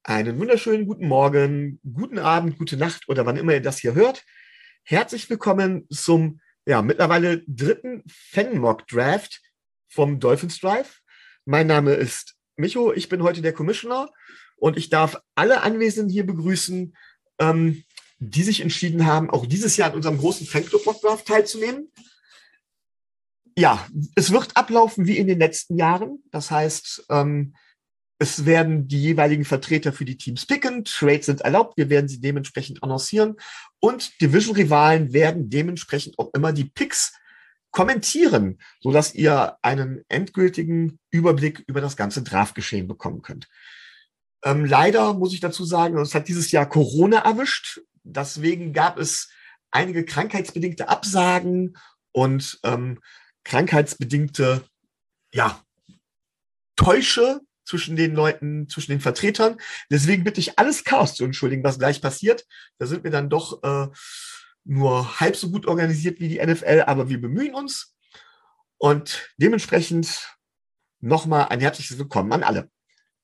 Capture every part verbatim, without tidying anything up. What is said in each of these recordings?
Einen wunderschönen guten Morgen, guten Abend, gute Nacht oder wann immer ihr das hier hört. Herzlich willkommen zum ja, mittlerweile dritten Fan-Mock-Draft vom Dolphins Drive. Mein Name ist Micho, ich bin heute der Commissioner und ich darf alle Anwesenden hier begrüßen, ähm, die sich entschieden haben, auch dieses Jahr an unserem großen Fanclub-Mock-Draft teilzunehmen. Ja, es wird ablaufen wie in den letzten Jahren. Das heißt, ähm, es werden die jeweiligen Vertreter für die Teams picken. Trades sind erlaubt. Wir werden sie dementsprechend annoncieren. Und Division-Rivalen werden dementsprechend auch immer die Picks kommentieren, sodass ihr einen endgültigen Überblick über das ganze Draftgeschehen bekommen könnt. Ähm, leider muss ich dazu sagen, es hat dieses Jahr Corona erwischt. Deswegen gab es einige krankheitsbedingte Absagen und ähm, krankheitsbedingte ja, Täusche zwischen den Leuten, zwischen den Vertretern. Deswegen bitte ich alles Chaos zu entschuldigen, was gleich passiert. Da sind wir dann doch äh, nur halb so gut organisiert wie die N F L, aber wir bemühen uns. Und dementsprechend nochmal ein herzliches Willkommen an alle.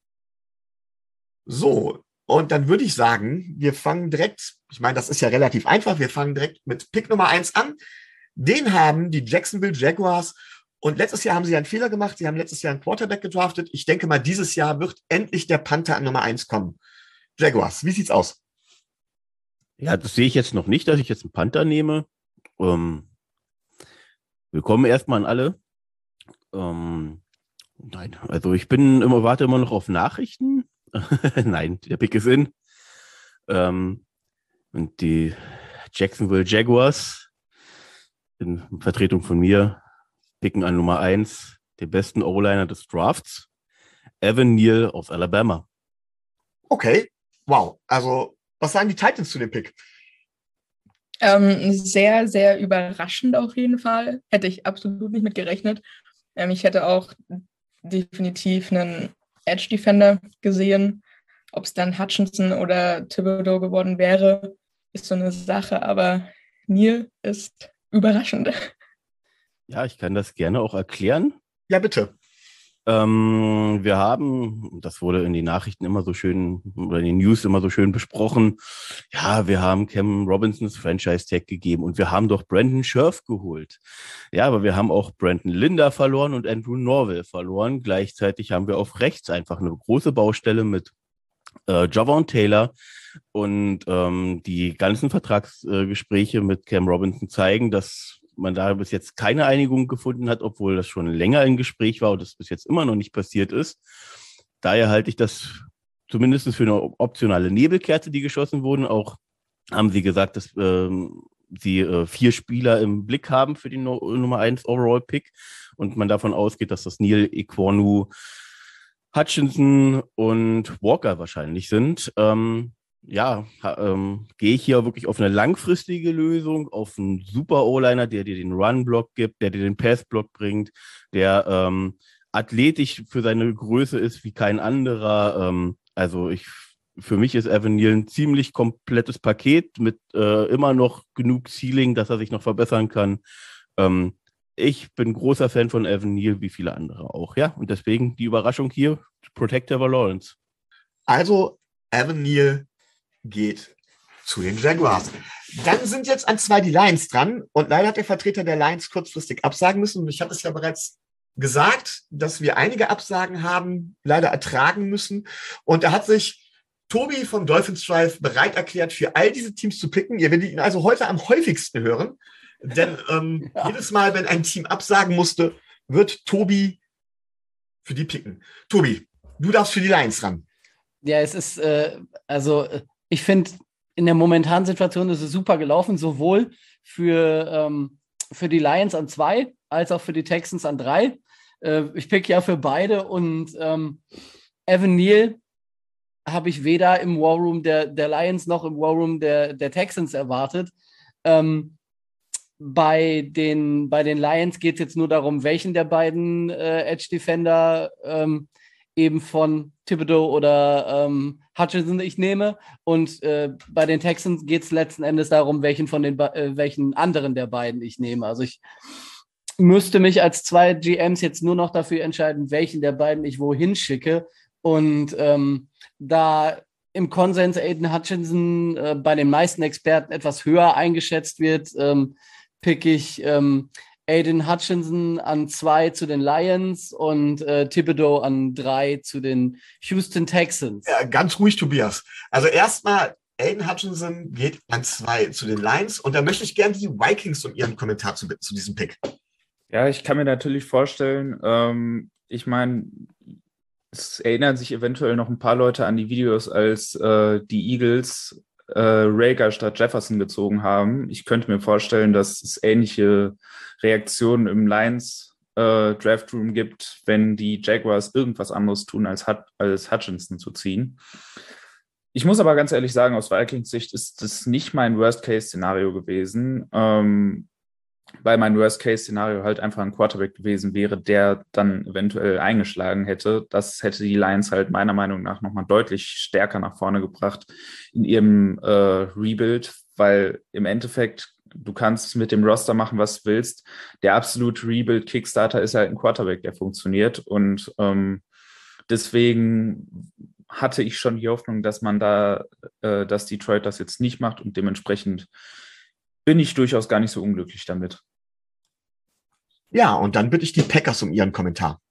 So, und dann würde ich sagen, wir fangen direkt, ich meine, das ist ja relativ einfach, wir fangen direkt mit Pick Nummer eins an. Den haben die Jacksonville Jaguars. Und letztes Jahr haben sie einen Fehler gemacht. Sie haben letztes Jahr einen Quarterback gedraftet. Ich denke mal, dieses Jahr wird endlich der Panther an Nummer eins kommen. Jaguars, wie sieht's aus? Ja, das sehe ich jetzt noch nicht, dass ich jetzt einen Panther nehme. Ähm, willkommen erstmal an alle. Ähm, nein, also ich bin immer, warte immer noch auf Nachrichten. Nein, der Pick ist in. Ähm, und die Jacksonville Jaguars, in Vertretung von mir, picken an Nummer eins, den besten O-Liner des Drafts, Evan Neal aus Alabama. Okay, wow. Also, was sagen die Titans zu dem Pick? Ähm, sehr, sehr überraschend auf jeden Fall. Hätte ich absolut nicht mit gerechnet. Ähm, ich hätte auch definitiv einen Edge-Defender gesehen. Ob es dann Hutchinson oder Thibodeau geworden wäre, ist so eine Sache. Aber Neal ist überraschend. Ja, ich kann das gerne auch erklären. Ja, bitte. Ähm, wir haben, das wurde in den Nachrichten immer so schön, oder in den News immer so schön besprochen, ja, wir haben Cam Robinsons Franchise-Tag gegeben und wir haben doch Brandon Scherf geholt. Ja, aber wir haben auch Brandon Linder verloren und Andrew Norvell verloren. Gleichzeitig haben wir auf rechts einfach eine große Baustelle mit äh, Javon Taylor und ähm, die ganzen Vertragsgespräche äh, mit Cam Robinson zeigen, dass man da bis jetzt keine Einigung gefunden hat, obwohl das schon länger im Gespräch war und das bis jetzt immer noch nicht passiert ist. Daher halte ich das zumindest für eine optionale Nebelkerze, die geschossen wurden. Auch haben sie gesagt, dass ähm, sie äh, vier Spieler im Blick haben für den no- Nummer eins Overall-Pick und man davon ausgeht, dass das Neal, Ekwonu, Hutchinson und Walker wahrscheinlich sind. Ähm, ja, ähm, gehe ich hier wirklich auf eine langfristige Lösung, auf einen super O-Liner, der dir den Run-Block gibt, der dir den Pass-Block bringt, der ähm, athletisch für seine Größe ist wie kein anderer. Ähm, also ich, für mich ist Evan Neal ein ziemlich komplettes Paket mit äh, immer noch genug Ceiling, dass er sich noch verbessern kann. Ähm, ich bin großer Fan von Evan Neal, wie viele andere auch, ja. Und deswegen die Überraschung hier, Protect Trevor Lawrence. Also, Evan Neal geht zu den Jaguars. Dann sind jetzt an zwei die Lions dran und leider hat der Vertreter der Lions kurzfristig absagen müssen. Und ich hatte es ja bereits gesagt, dass wir einige Absagen haben, leider ertragen müssen. Und da hat sich Tobi vom Dolphins Drive bereit erklärt, für all diese Teams zu picken. Ihr werdet ihn also heute am häufigsten hören. Denn ähm, ja. jedes Mal, wenn ein Team absagen musste, wird Tobi für die picken. Tobi, du darfst für die Lions ran. Ja, es ist, äh, also ich finde, in der momentanen Situation ist es super gelaufen, sowohl für, ähm, für die Lions an zwei, als auch für die Texans an drei. Äh, ich pick ja für beide und ähm, Evan Neal habe ich weder im War Room der, der Lions noch im War Room der, der Texans erwartet. Ähm, bei, den, bei den Lions geht es jetzt nur darum, welchen der beiden äh, Edge-Defender ähm, eben von Thibodeau oder ähm, Hutchinson ich nehme. Und äh, bei den Texans geht es letzten Endes darum, welchen von den äh, welchen anderen der beiden ich nehme. Also ich müsste mich als zwei G Ms jetzt nur noch dafür entscheiden, welchen der beiden ich wohin schicke. Und ähm, da im Konsens Aiden Hutchinson äh, bei den meisten Experten etwas höher eingeschätzt wird, ähm, pick ich ähm, Aiden Hutchinson an zwei zu den Lions und äh, Thibodeau an drei zu den Houston Texans. Ja, ganz ruhig, Tobias. Also erstmal, Aiden Hutchinson geht an zwei zu den Lions und da möchte ich gerne die Vikings um ihren Kommentar zu, zu diesem Pick. Ja, ich kann mir natürlich vorstellen, ähm, ich meine, es erinnern sich eventuell noch ein paar Leute an die Videos, als äh, die Eagles äh, Rager statt Jefferson gezogen haben. Ich könnte mir vorstellen, dass es ähnliche Reaktionen im Lions äh, Draft Room gibt, wenn die Jaguars irgendwas anderes tun, als, Hut- als Hutchinson zu ziehen. Ich muss aber ganz ehrlich sagen, aus Vikings Sicht ist das nicht mein Worst-Case-Szenario gewesen. Ähm, weil mein Worst-Case-Szenario halt einfach ein Quarterback gewesen wäre, der dann eventuell eingeschlagen hätte. Das hätte die Lions halt meiner Meinung nach nochmal deutlich stärker nach vorne gebracht in ihrem äh, Rebuild, weil im Endeffekt, du kannst mit dem Roster machen, was du willst. Der absolute Rebuild-Kickstarter ist halt ein Quarterback, der funktioniert und ähm, deswegen hatte ich schon die Hoffnung, dass man da, äh, dass Detroit das jetzt nicht macht und dementsprechend bin ich durchaus gar nicht so unglücklich damit. Ja, und dann bitte ich die Packers um ihren Kommentar.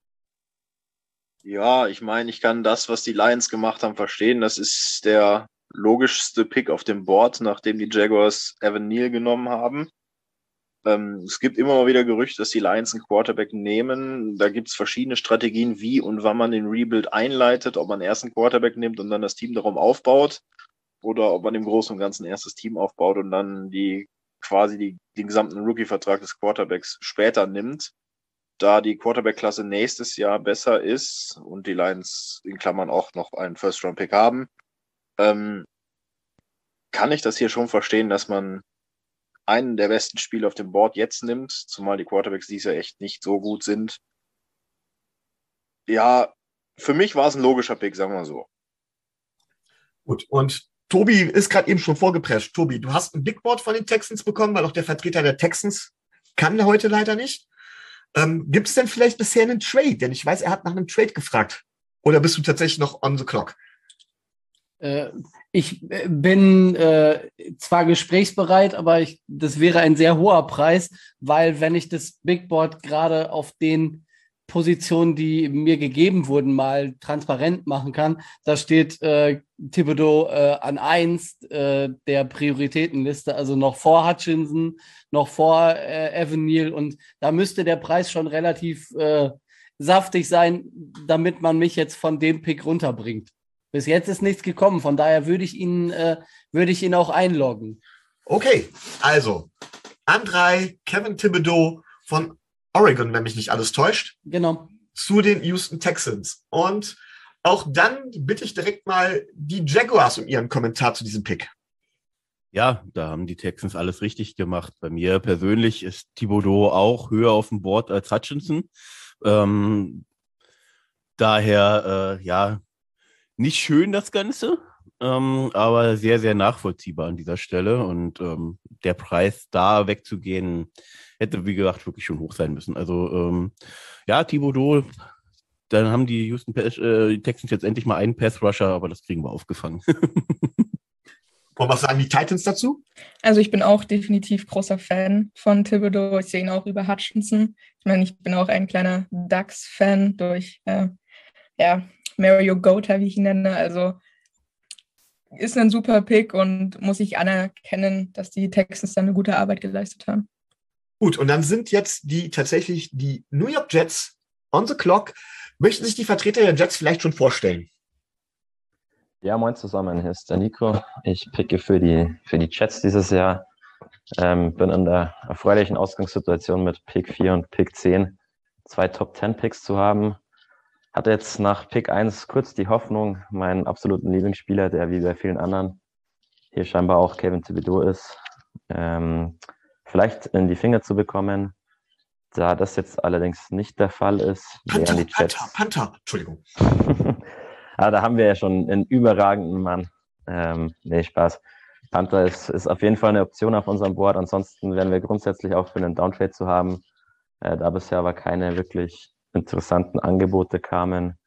Ja, ich meine, ich kann das, was die Lions gemacht haben, verstehen. Das ist der logischste Pick auf dem Board, nachdem die Jaguars Evan Neal genommen haben. Ähm, es gibt immer mal wieder Gerüchte, dass die Lions einen Quarterback nehmen. Da gibt es verschiedene Strategien, wie und wann man den Rebuild einleitet, ob man erst einen Quarterback nimmt und dann das Team darum aufbaut. Oder ob man im Großen und Ganzen erstes Team aufbaut und dann die quasi die, den gesamten Rookie-Vertrag des Quarterbacks später nimmt. Da die Quarterback-Klasse nächstes Jahr besser ist und die Lions in Klammern auch noch einen First-Round-Pick haben, ähm, kann ich das hier schon verstehen, dass man einen der besten Spieler auf dem Board jetzt nimmt, zumal die Quarterbacks dieses Jahr echt nicht so gut sind. Ja, für mich war es ein logischer Pick, sagen wir mal so. Gut, und Tobi ist gerade eben schon vorgeprescht. Tobi, du hast ein Big Board von den Texans bekommen, weil auch der Vertreter der Texans kann heute leider nicht. Ähm, Gibt es denn vielleicht bisher einen Trade? Denn ich weiß, er hat nach einem Trade gefragt. Oder bist du tatsächlich noch on the clock? Äh, ich bin äh, zwar gesprächsbereit, aber ich, das wäre ein sehr hoher Preis, weil wenn ich das Big Board gerade auf den Positionen, die mir gegeben wurden, mal transparent machen kann, da steht äh, Thibodeau äh, an eins äh, der Prioritätenliste, also noch vor Hutchinson, noch vor äh, Evan Neal und da müsste der Preis schon relativ äh, saftig sein, damit man mich jetzt von dem Pick runterbringt. Bis jetzt ist nichts gekommen, von daher würde ich ihn, äh, würde ich ihn auch einloggen. Okay, also an drei Kevin Thibodeau von Oregon, wenn mich nicht alles täuscht. Genau. Zu den Houston Texans. Und auch dann bitte ich direkt mal die Jaguars um ihren Kommentar zu diesem Pick. Ja, da haben die Texans alles richtig gemacht. Bei mir persönlich ist Thibodeau auch höher auf dem Board als Hutchinson. Ähm, daher, äh, ja, nicht schön das Ganze, ähm, aber sehr, sehr nachvollziehbar an dieser Stelle. Und ähm, der Preis da wegzugehen, hätte, wie gesagt, wirklich schon hoch sein müssen. Also, ähm, ja, Thibodeau, dann haben die Houston äh, die Texans jetzt endlich mal einen Pass-Rusher, aber das kriegen wir aufgefangen. Und was sagen die Titans dazu? Also ich bin auch definitiv großer Fan von Thibodeau. Ich sehe ihn auch über Hutchinson. Ich meine, ich bin auch ein kleiner Ducks-Fan durch äh, ja, Mario Gotha, wie ich ihn nenne. Also ist ein super Pick und muss ich anerkennen, dass die Texans da eine gute Arbeit geleistet haben. Gut, und dann sind jetzt die tatsächlich die New York Jets on the clock. Möchten sich die Vertreter der Jets vielleicht schon vorstellen? Ja, moin zusammen, hier ist der Nico. Ich picke für die, für die Jets dieses Jahr. Ähm, bin in der erfreulichen Ausgangssituation mit Pick vier und Pick zehn zwei Top zehn Picks zu haben. Hatte jetzt nach Pick eins kurz die Hoffnung, meinen absoluten Lieblingsspieler, der wie bei vielen anderen hier scheinbar auch Kevin Thibodeau ist, ähm, vielleicht in die Finger zu bekommen. Da das jetzt allerdings nicht der Fall ist, Panther, wären die Jets... Panther, Panther, Entschuldigung. Ah, da haben wir ja schon einen überragenden Mann. Ähm, nee, Spaß. Panther ist, ist auf jeden Fall eine Option auf unserem Board. Ansonsten wären wir grundsätzlich auch für einen Downtrade zu haben. Äh, da bisher aber keine wirklich interessanten Angebote kamen,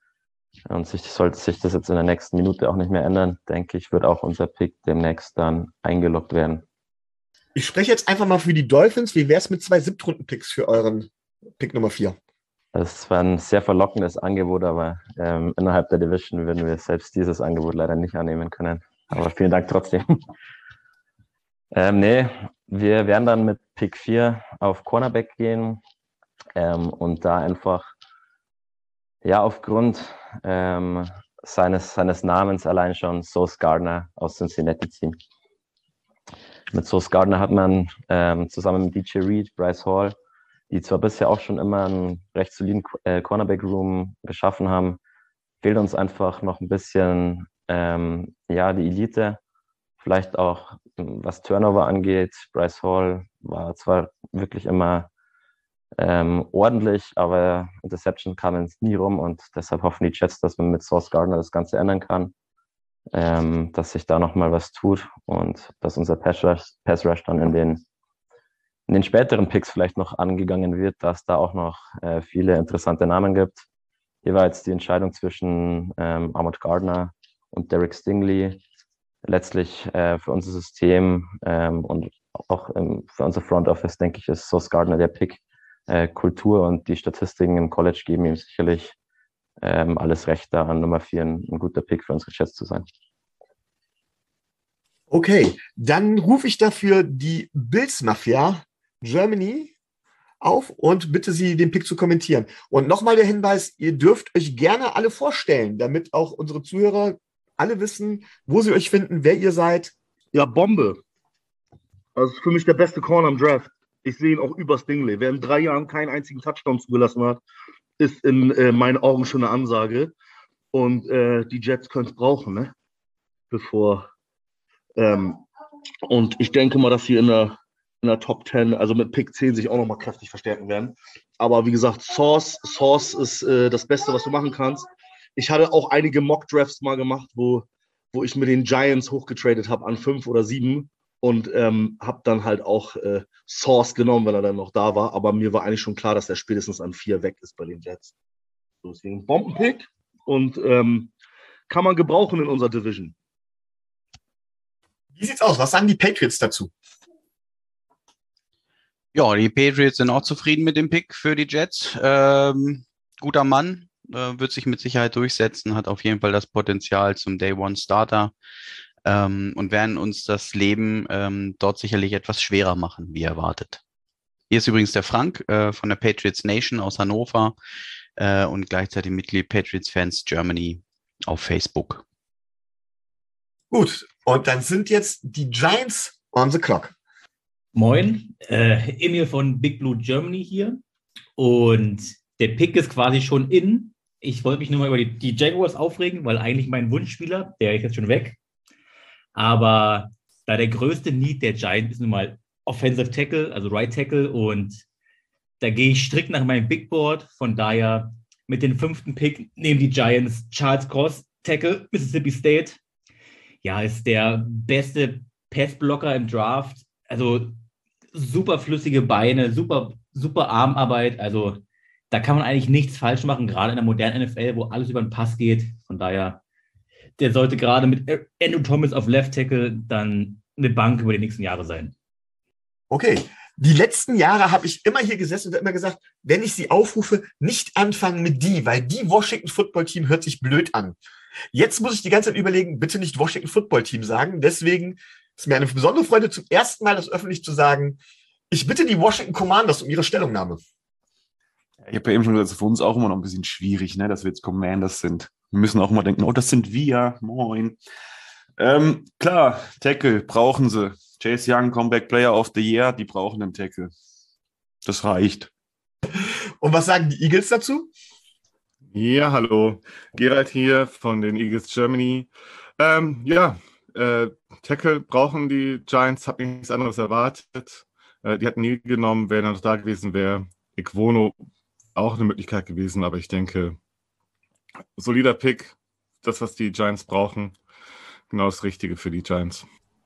Und sich, sollte sich das jetzt in der nächsten Minute auch nicht mehr ändern, denke ich, wird auch unser Pick demnächst dann eingeloggt werden. Ich spreche jetzt einfach mal für die Dolphins. Wie wäre es mit zwei Siebtrunden-Picks für euren Pick Nummer vier? Das war ein sehr verlockendes Angebot, aber ähm, innerhalb der Division würden wir selbst dieses Angebot leider nicht annehmen können. Aber vielen Dank trotzdem. ähm, nee, wir werden dann mit Pick vier auf Cornerback gehen ähm, und da einfach ja aufgrund ähm, seines, seines Namens allein schon Sauce Gardner aus Cincinnati ziehen. Mit Sauce Gardner hat man ähm, zusammen mit D J Reed, Bryce Hall, die zwar bisher auch schon immer einen recht soliden äh, Cornerback-Room geschaffen haben, fehlt uns einfach noch ein bisschen ähm, ja, die Elite. Vielleicht auch, was Turnover angeht. Bryce Hall war zwar wirklich immer ähm, ordentlich, aber Interception kam jetzt nie rum und deshalb hoffen die Jets, dass man mit Sauce Gardner das Ganze ändern kann, ähm, dass sich da nochmal was tut und dass unser Pass Rush, Pass Rush dann in den, in den späteren Picks vielleicht noch angegangen wird, dass da auch noch äh, viele interessante Namen gibt. Hier war jetzt die Entscheidung zwischen ähm, Ahmad Gardner und Derek Stingley letztlich äh, für unser System ähm, und auch ähm, für unser Front Office, denke ich, ist Sauce Gardner der Pick. Äh, Kultur und die Statistiken im College geben ihm sicherlich ähm, alles recht, da an Nummer vier ein, ein guter Pick für unsere Jets zu sein. Okay, dann rufe ich dafür die Bills Mafia Germany auf und bitte Sie, den Pick zu kommentieren. Und nochmal der Hinweis, ihr dürft euch gerne alle vorstellen, damit auch unsere Zuhörer alle wissen, wo sie euch finden, wer ihr seid. Ja, Bombe. Also für mich der beste Corner im Draft. Ich sehe ihn auch über Stingley. Wer in drei Jahren keinen einzigen Touchdown zugelassen hat, ist in äh, meinen Augen schon eine Ansage. Und äh, die Jets können es brauchen, ne? Bevor. Ähm, und ich denke mal, dass sie in der, in der Top zehn, also mit Pick zehn, sich auch nochmal kräftig verstärken werden. Aber wie gesagt, Sauce, Sauce ist äh, das Beste, was du machen kannst. Ich hatte auch einige Mock-Drafts mal gemacht, wo, wo ich mit den Giants hochgetradet habe an fünf oder sieben. Und ähm, habe dann halt auch äh, Sauce genommen, wenn er dann noch da war. Aber mir war eigentlich schon klar, dass er spätestens an vier weg ist bei den Jets. So, deswegen Bombenpick und ähm, kann man gebrauchen in unserer Division. Wie sieht's aus? Was sagen die Patriots dazu? Ja, die Patriots sind auch zufrieden mit dem Pick für die Jets. Ähm, guter Mann, äh, wird sich mit Sicherheit durchsetzen, hat auf jeden Fall das Potenzial zum Day One Starter. Ähm, und werden uns das Leben ähm, dort sicherlich etwas schwerer machen, wie erwartet. Hier ist übrigens der Frank äh, von der Patriots Nation aus Hannover äh, und gleichzeitig Mitglied Patriots Fans Germany auf Facebook. Gut, und dann sind jetzt die Giants on the clock. Moin, äh, Emil von Big Blue Germany hier und der Pick ist quasi schon in. Ich wollte mich nur mal über die, die Jaguars aufregen, weil eigentlich mein Wunschspieler, der ist jetzt schon weg. Aber da der größte Need der Giants ist nun mal Offensive Tackle, also Right Tackle. Und da gehe ich strikt nach meinem Big Board. Von daher mit dem fünften Pick nehmen die Giants Charles Cross, Tackle, Mississippi State. Ja, ist der beste Passblocker im Draft. Also super flüssige Beine, super, super Armarbeit. Also da kann man eigentlich nichts falsch machen, gerade in der modernen N F L, wo alles über den Pass geht. Von daher der sollte gerade mit Andrew Thomas auf Left Tackle dann eine Bank über die nächsten Jahre sein. Okay, die letzten Jahre habe ich immer hier gesessen und immer gesagt, wenn ich sie aufrufe, nicht anfangen mit die, weil die Washington Football Team hört sich blöd an. Jetzt muss ich die ganze Zeit überlegen, bitte nicht Washington Football Team sagen. Deswegen ist mir eine besondere Freude, zum ersten Mal das öffentlich zu sagen, ich bitte die Washington Commanders um ihre Stellungnahme. Ich habe ja eben schon gesagt, das ist für uns auch immer noch ein bisschen schwierig, ne, dass wir jetzt Commanders sind. Wir müssen auch immer denken, oh, das sind wir. Moin. Ähm, klar, Tackle brauchen sie. Chase Young, Comeback Player of the Year, die brauchen einen Tackle. Das reicht. Und was sagen die Eagles dazu? Ja, hallo. Gerald hier von den Eagles Germany. Ähm, ja, äh, Tackle brauchen die Giants, hab nichts anderes erwartet. Äh, die hatten nie genommen, wer noch da gewesen wäre. Igwono auch eine Möglichkeit gewesen, aber ich denke, solider Pick, das, was die Giants brauchen, genau das Richtige für die Giants.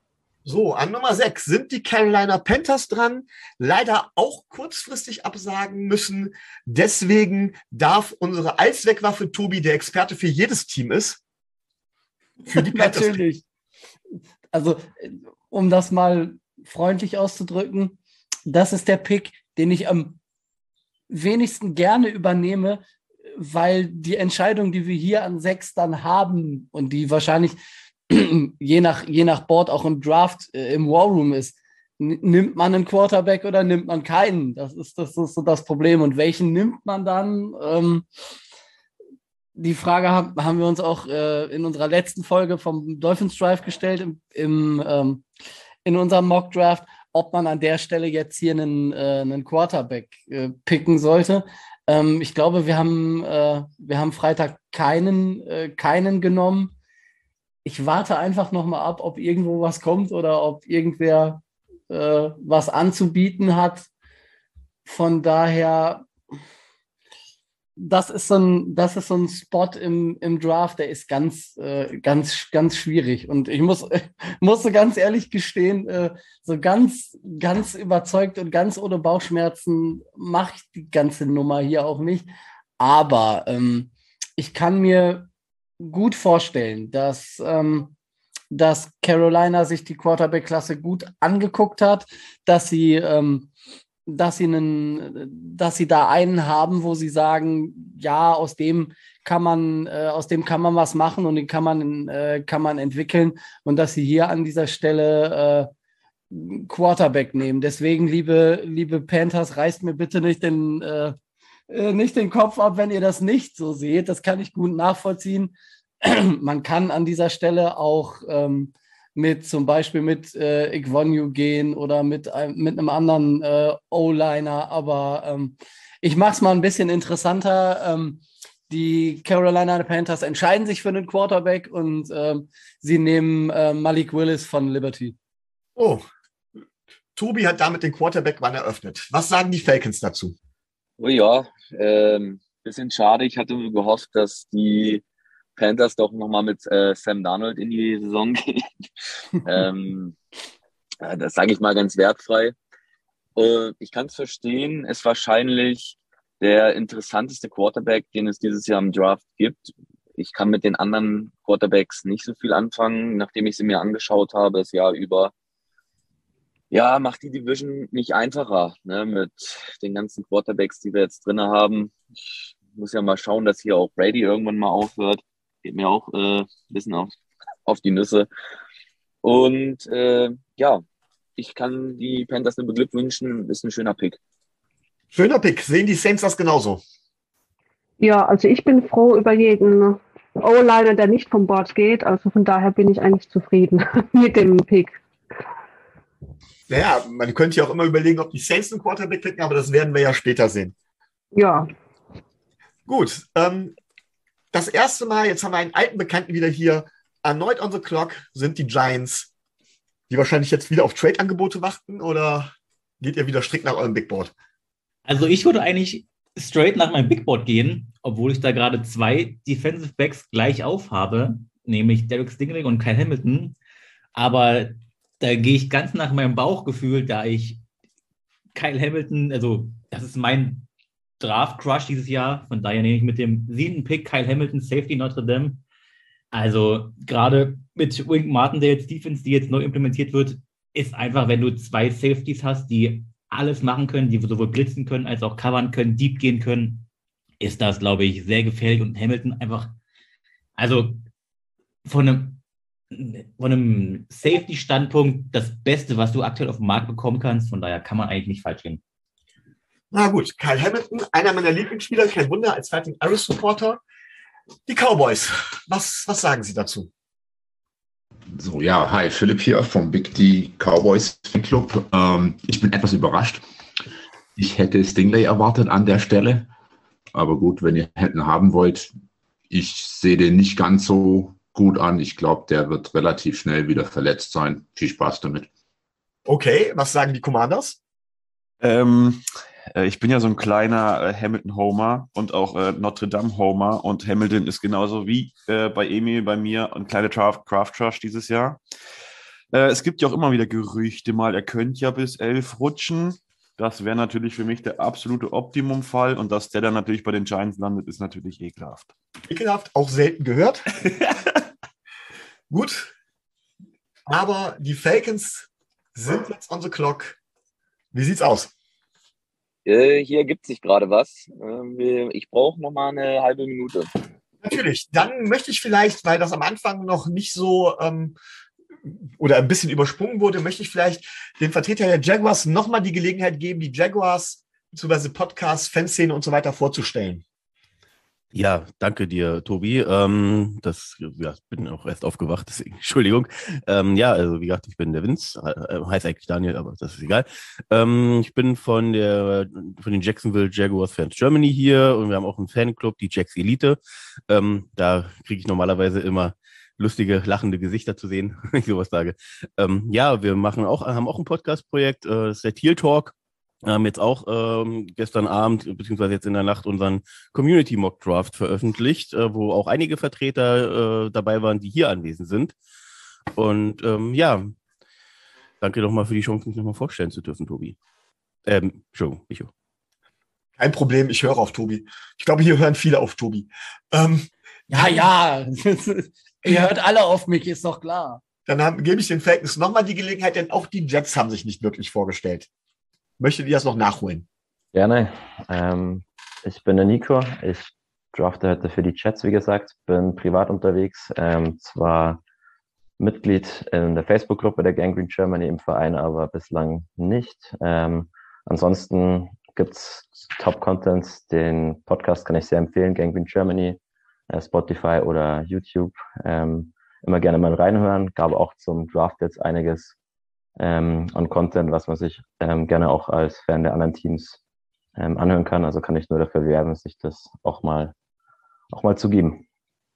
So, an Nummer sechs sind die Carolina Panthers dran. Leider auch kurzfristig absagen müssen. Deswegen darf unsere Allzweckwaffe Tobi, der Experte für jedes Team ist, für die Panthers. Natürlich. Also, um das mal freundlich auszudrücken, das ist der Pick, den ich am wenigsten gerne übernehme, weil die Entscheidung, die wir hier an sechs dann haben und die wahrscheinlich je nach, je nach Board auch im Draft äh, im War Room ist, N- nimmt man einen Quarterback oder nimmt man keinen? Das ist, das ist so das Problem. Und welchen nimmt man dann? Ähm, die Frage haben, haben wir uns auch äh, in unserer letzten Folge vom Dolphins Drive gestellt, im, im, ähm, in unserem Mock Draft, ob man an der Stelle jetzt hier einen, äh, einen Quarterback äh, picken sollte. Ähm, ich glaube, wir haben, äh, wir haben Freitag keinen, äh, keinen genommen. Ich warte einfach nochmal ab, ob irgendwo was kommt oder ob irgendwer äh, was anzubieten hat. Von daher, das ist so ein, das ist so ein Spot im, im Draft, der ist ganz, äh, ganz, ganz schwierig. Und ich muss, musste ganz ehrlich gestehen, äh, so ganz, ganz überzeugt und ganz ohne Bauchschmerzen mache ich die ganze Nummer hier auch nicht. Aber ähm, ich kann mir gut vorstellen, dass, ähm, dass Carolina sich die Quarterback-Klasse gut angeguckt hat, dass sie, ähm, dass sie einen, dass sie da einen haben, wo sie sagen, ja, aus dem kann man, äh, aus dem kann man was machen und den kann man, äh, kann man entwickeln und dass sie hier an dieser Stelle äh, Quarterback nehmen. Deswegen, liebe, liebe Panthers, reißt mir bitte nicht den äh, nicht den Kopf ab, wenn ihr das nicht so seht. Das kann ich gut nachvollziehen. Man kann an dieser Stelle auch ähm, mit zum Beispiel mit äh, Igwonu gehen oder mit, äh, mit einem anderen äh, O-Liner, aber ähm, ich mache es mal ein bisschen interessanter. Ähm, die Carolina Panthers entscheiden sich für einen Quarterback und ähm, sie nehmen äh, Malik Willis von Liberty. Oh, Tobi hat damit den Quarterback-Run eröffnet. Was sagen die Falcons dazu? Oh ja, ähm, bisschen schade. Ich hatte gehofft, dass die Panthers doch nochmal mit äh, Sam Darnold in die Saison gehen. ähm, das sage ich mal ganz wertfrei. Äh, ich kann es verstehen, ist wahrscheinlich der interessanteste Quarterback, den es dieses Jahr im Draft gibt. Ich kann mit den anderen Quarterbacks nicht so viel anfangen, nachdem ich sie mir angeschaut habe, das Jahr über. Ja, macht die Division nicht einfacher, ne, mit den ganzen Quarterbacks, die wir jetzt drin haben. Ich muss ja mal schauen, dass hier auch Brady irgendwann mal aufhört. Geht mir auch äh, ein bisschen auf, auf die Nüsse. Und äh, ja, ich kann die Panthers nur beglückwünschen. Ist ein schöner Pick. Schöner Pick. Sehen die Saints das genauso? Ja, also ich bin froh über jeden O-Liner, der nicht vom Board geht. Also von daher bin ich eigentlich zufrieden mit dem Pick. Naja, man könnte ja auch immer überlegen, ob die Saints einen Quarterback picken, aber das werden wir ja später sehen. Ja. Gut, ähm, das erste Mal, jetzt haben wir einen alten Bekannten wieder hier, erneut on the clock sind die Giants, die wahrscheinlich jetzt wieder auf Trade-Angebote warten, oder geht ihr wieder strikt nach eurem Big Board? Also ich würde eigentlich straight nach meinem Big Board gehen, obwohl ich da gerade zwei Defensive Backs gleich auf habe, nämlich Derek Stingley und Kyle Hamilton, aber da gehe ich ganz nach meinem Bauchgefühl, da ich Kyle Hamilton, also das ist mein Draft-Crush dieses Jahr, von daher nehme ich mit dem siebten Pick Kyle Hamilton, Safety Notre Dame. Also gerade mit Wink Martindales Defense, die jetzt neu implementiert wird, ist einfach, wenn du zwei Safeties hast, die alles machen können, die sowohl blitzen können, als auch covern können, deep gehen können, ist das, glaube ich, sehr gefährlich und Hamilton einfach, also von einem von einem Safety-Standpunkt das Beste, was du aktuell auf dem Markt bekommen kannst. Von daher kann man eigentlich nicht falsch gehen. Na gut, Kyle Hamilton, einer meiner Lieblingsspieler, kein Wunder, als Fighting Irish Supporter. Die Cowboys, was, was sagen Sie dazu? So, ja, hi, Philipp hier vom Big D Cowboys Fanclub. Ähm, ich bin etwas überrascht. Ich hätte Stingley erwartet an der Stelle. Aber gut, wenn ihr hätten haben wollt, ich sehe den nicht ganz so gut an. Ich glaube, der wird relativ schnell wieder verletzt sein. Viel Spaß damit. Okay, was sagen die Commanders? Ähm, äh, ich bin ja so ein kleiner äh, Hamilton-Homer und auch äh, Notre Dame-Homer und Hamilton ist genauso wie äh, bei Emil, bei mir ein kleiner Craft-Crush dieses Jahr. Äh, es gibt ja auch immer wieder Gerüchte mal, er könnte ja bis elf rutschen. Das wäre natürlich für mich der absolute Optimumfall. Und dass der dann natürlich bei den Giants landet, ist natürlich ekelhaft. Ekelhaft, auch selten gehört. Gut. Aber die Falcons sind jetzt on the clock. Wie sieht's aus? Äh, hier ergibt sich gerade was. Ähm, wir- ich brauche noch mal eine halbe Minute. Natürlich. Dann möchte ich vielleicht, weil das am Anfang noch nicht so ähm, oder ein bisschen übersprungen wurde, möchte ich vielleicht den Vertreter der Jaguars nochmal die Gelegenheit geben, die Jaguars bzw. Podcast, Fanszene und so weiter vorzustellen. Ja, danke dir, Tobi. Ähm, das, ja, bin auch erst aufgewacht, deswegen Entschuldigung. Ähm, ja, also wie gesagt, ich bin der Vince, äh, heißt eigentlich Daniel, aber das ist egal. Ähm, ich bin von der von den Jacksonville Jaguars Fans Germany hier und wir haben auch einen Fanclub, die Jacks Elite. Ähm, da kriege ich normalerweise immer lustige, lachende Gesichter zu sehen, wenn ich sowas sage. Ähm, ja, wir machen auch, haben auch ein Podcast-Projekt, äh, das ist der Teal Talk. Wir haben jetzt auch ähm, gestern Abend, beziehungsweise jetzt in der Nacht, unseren Community Mock Draft veröffentlicht, äh, wo auch einige Vertreter äh, dabei waren, die hier anwesend sind. Und ähm, ja, danke nochmal für die Chance, mich nochmal vorstellen zu dürfen, Tobi. Ähm, Entschuldigung, Micho. Kein Problem, ich höre auf Tobi. Ich glaube, hier hören viele auf Tobi. Ähm, Ja, ja. Ihr hört alle auf mich, ist doch klar. Dann haben, gebe ich den Falcons nochmal die Gelegenheit, denn auch die Jets haben sich nicht wirklich vorgestellt. Möchtet ihr das noch nachholen? Gerne. Ähm, ich bin der Nico. Ich drafte heute für die Jets, wie gesagt. Bin privat unterwegs. Ähm, zwar Mitglied in der Facebook-Gruppe der Gangrene Germany im Verein, aber bislang nicht. Ähm, ansonsten gibt's Top-Contents. Den Podcast kann ich sehr empfehlen. Gangrene Germany, äh, Spotify oder YouTube. Ähm, immer gerne mal reinhören. Gab auch zum Draft jetzt einiges ähm, an Content, was man sich ähm, gerne auch als Fan der anderen Teams ähm, anhören kann. Also kann ich nur dafür werben, sich das auch mal, auch mal zu geben.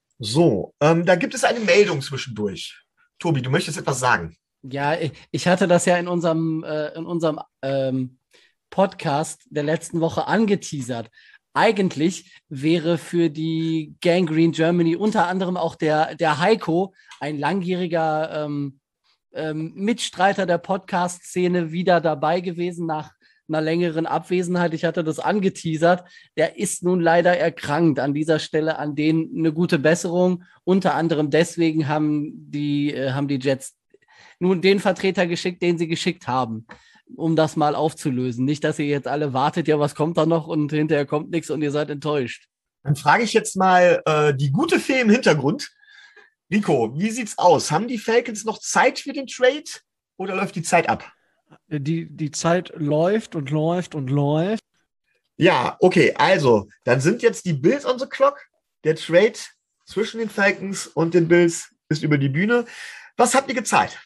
So, ähm, da gibt es eine Meldung zwischendurch. Tobi, du möchtest etwas sagen. Ja, ich- ich hatte das ja in unserem, äh, in unserem ähm, Podcast der letzten Woche angeteasert. Eigentlich wäre für die Gangrene Germany unter anderem auch der, der Heiko, ein langjähriger ähm, ähm, Mitstreiter der Podcast-Szene, wieder dabei gewesen nach einer längeren Abwesenheit. Ich hatte das angeteasert. Der ist nun leider erkrankt. An dieser Stelle an denen eine gute Besserung. Unter anderem deswegen haben die, äh, haben die Jets nun den Vertreter geschickt, den sie geschickt haben, um das mal aufzulösen. Nicht, dass ihr jetzt alle wartet, ja, was kommt da noch und hinterher kommt nichts und ihr seid enttäuscht. Dann frage ich jetzt mal äh, die gute Fee im Hintergrund. Rico, wie sieht's aus? Haben die Falcons noch Zeit für den Trade oder läuft die Zeit ab? Die, die Zeit läuft und läuft und läuft. Ja, okay, also, dann sind jetzt die Bills on the clock. Der Trade zwischen den Falcons und den Bills ist über die Bühne. Was habt ihr gezahlt?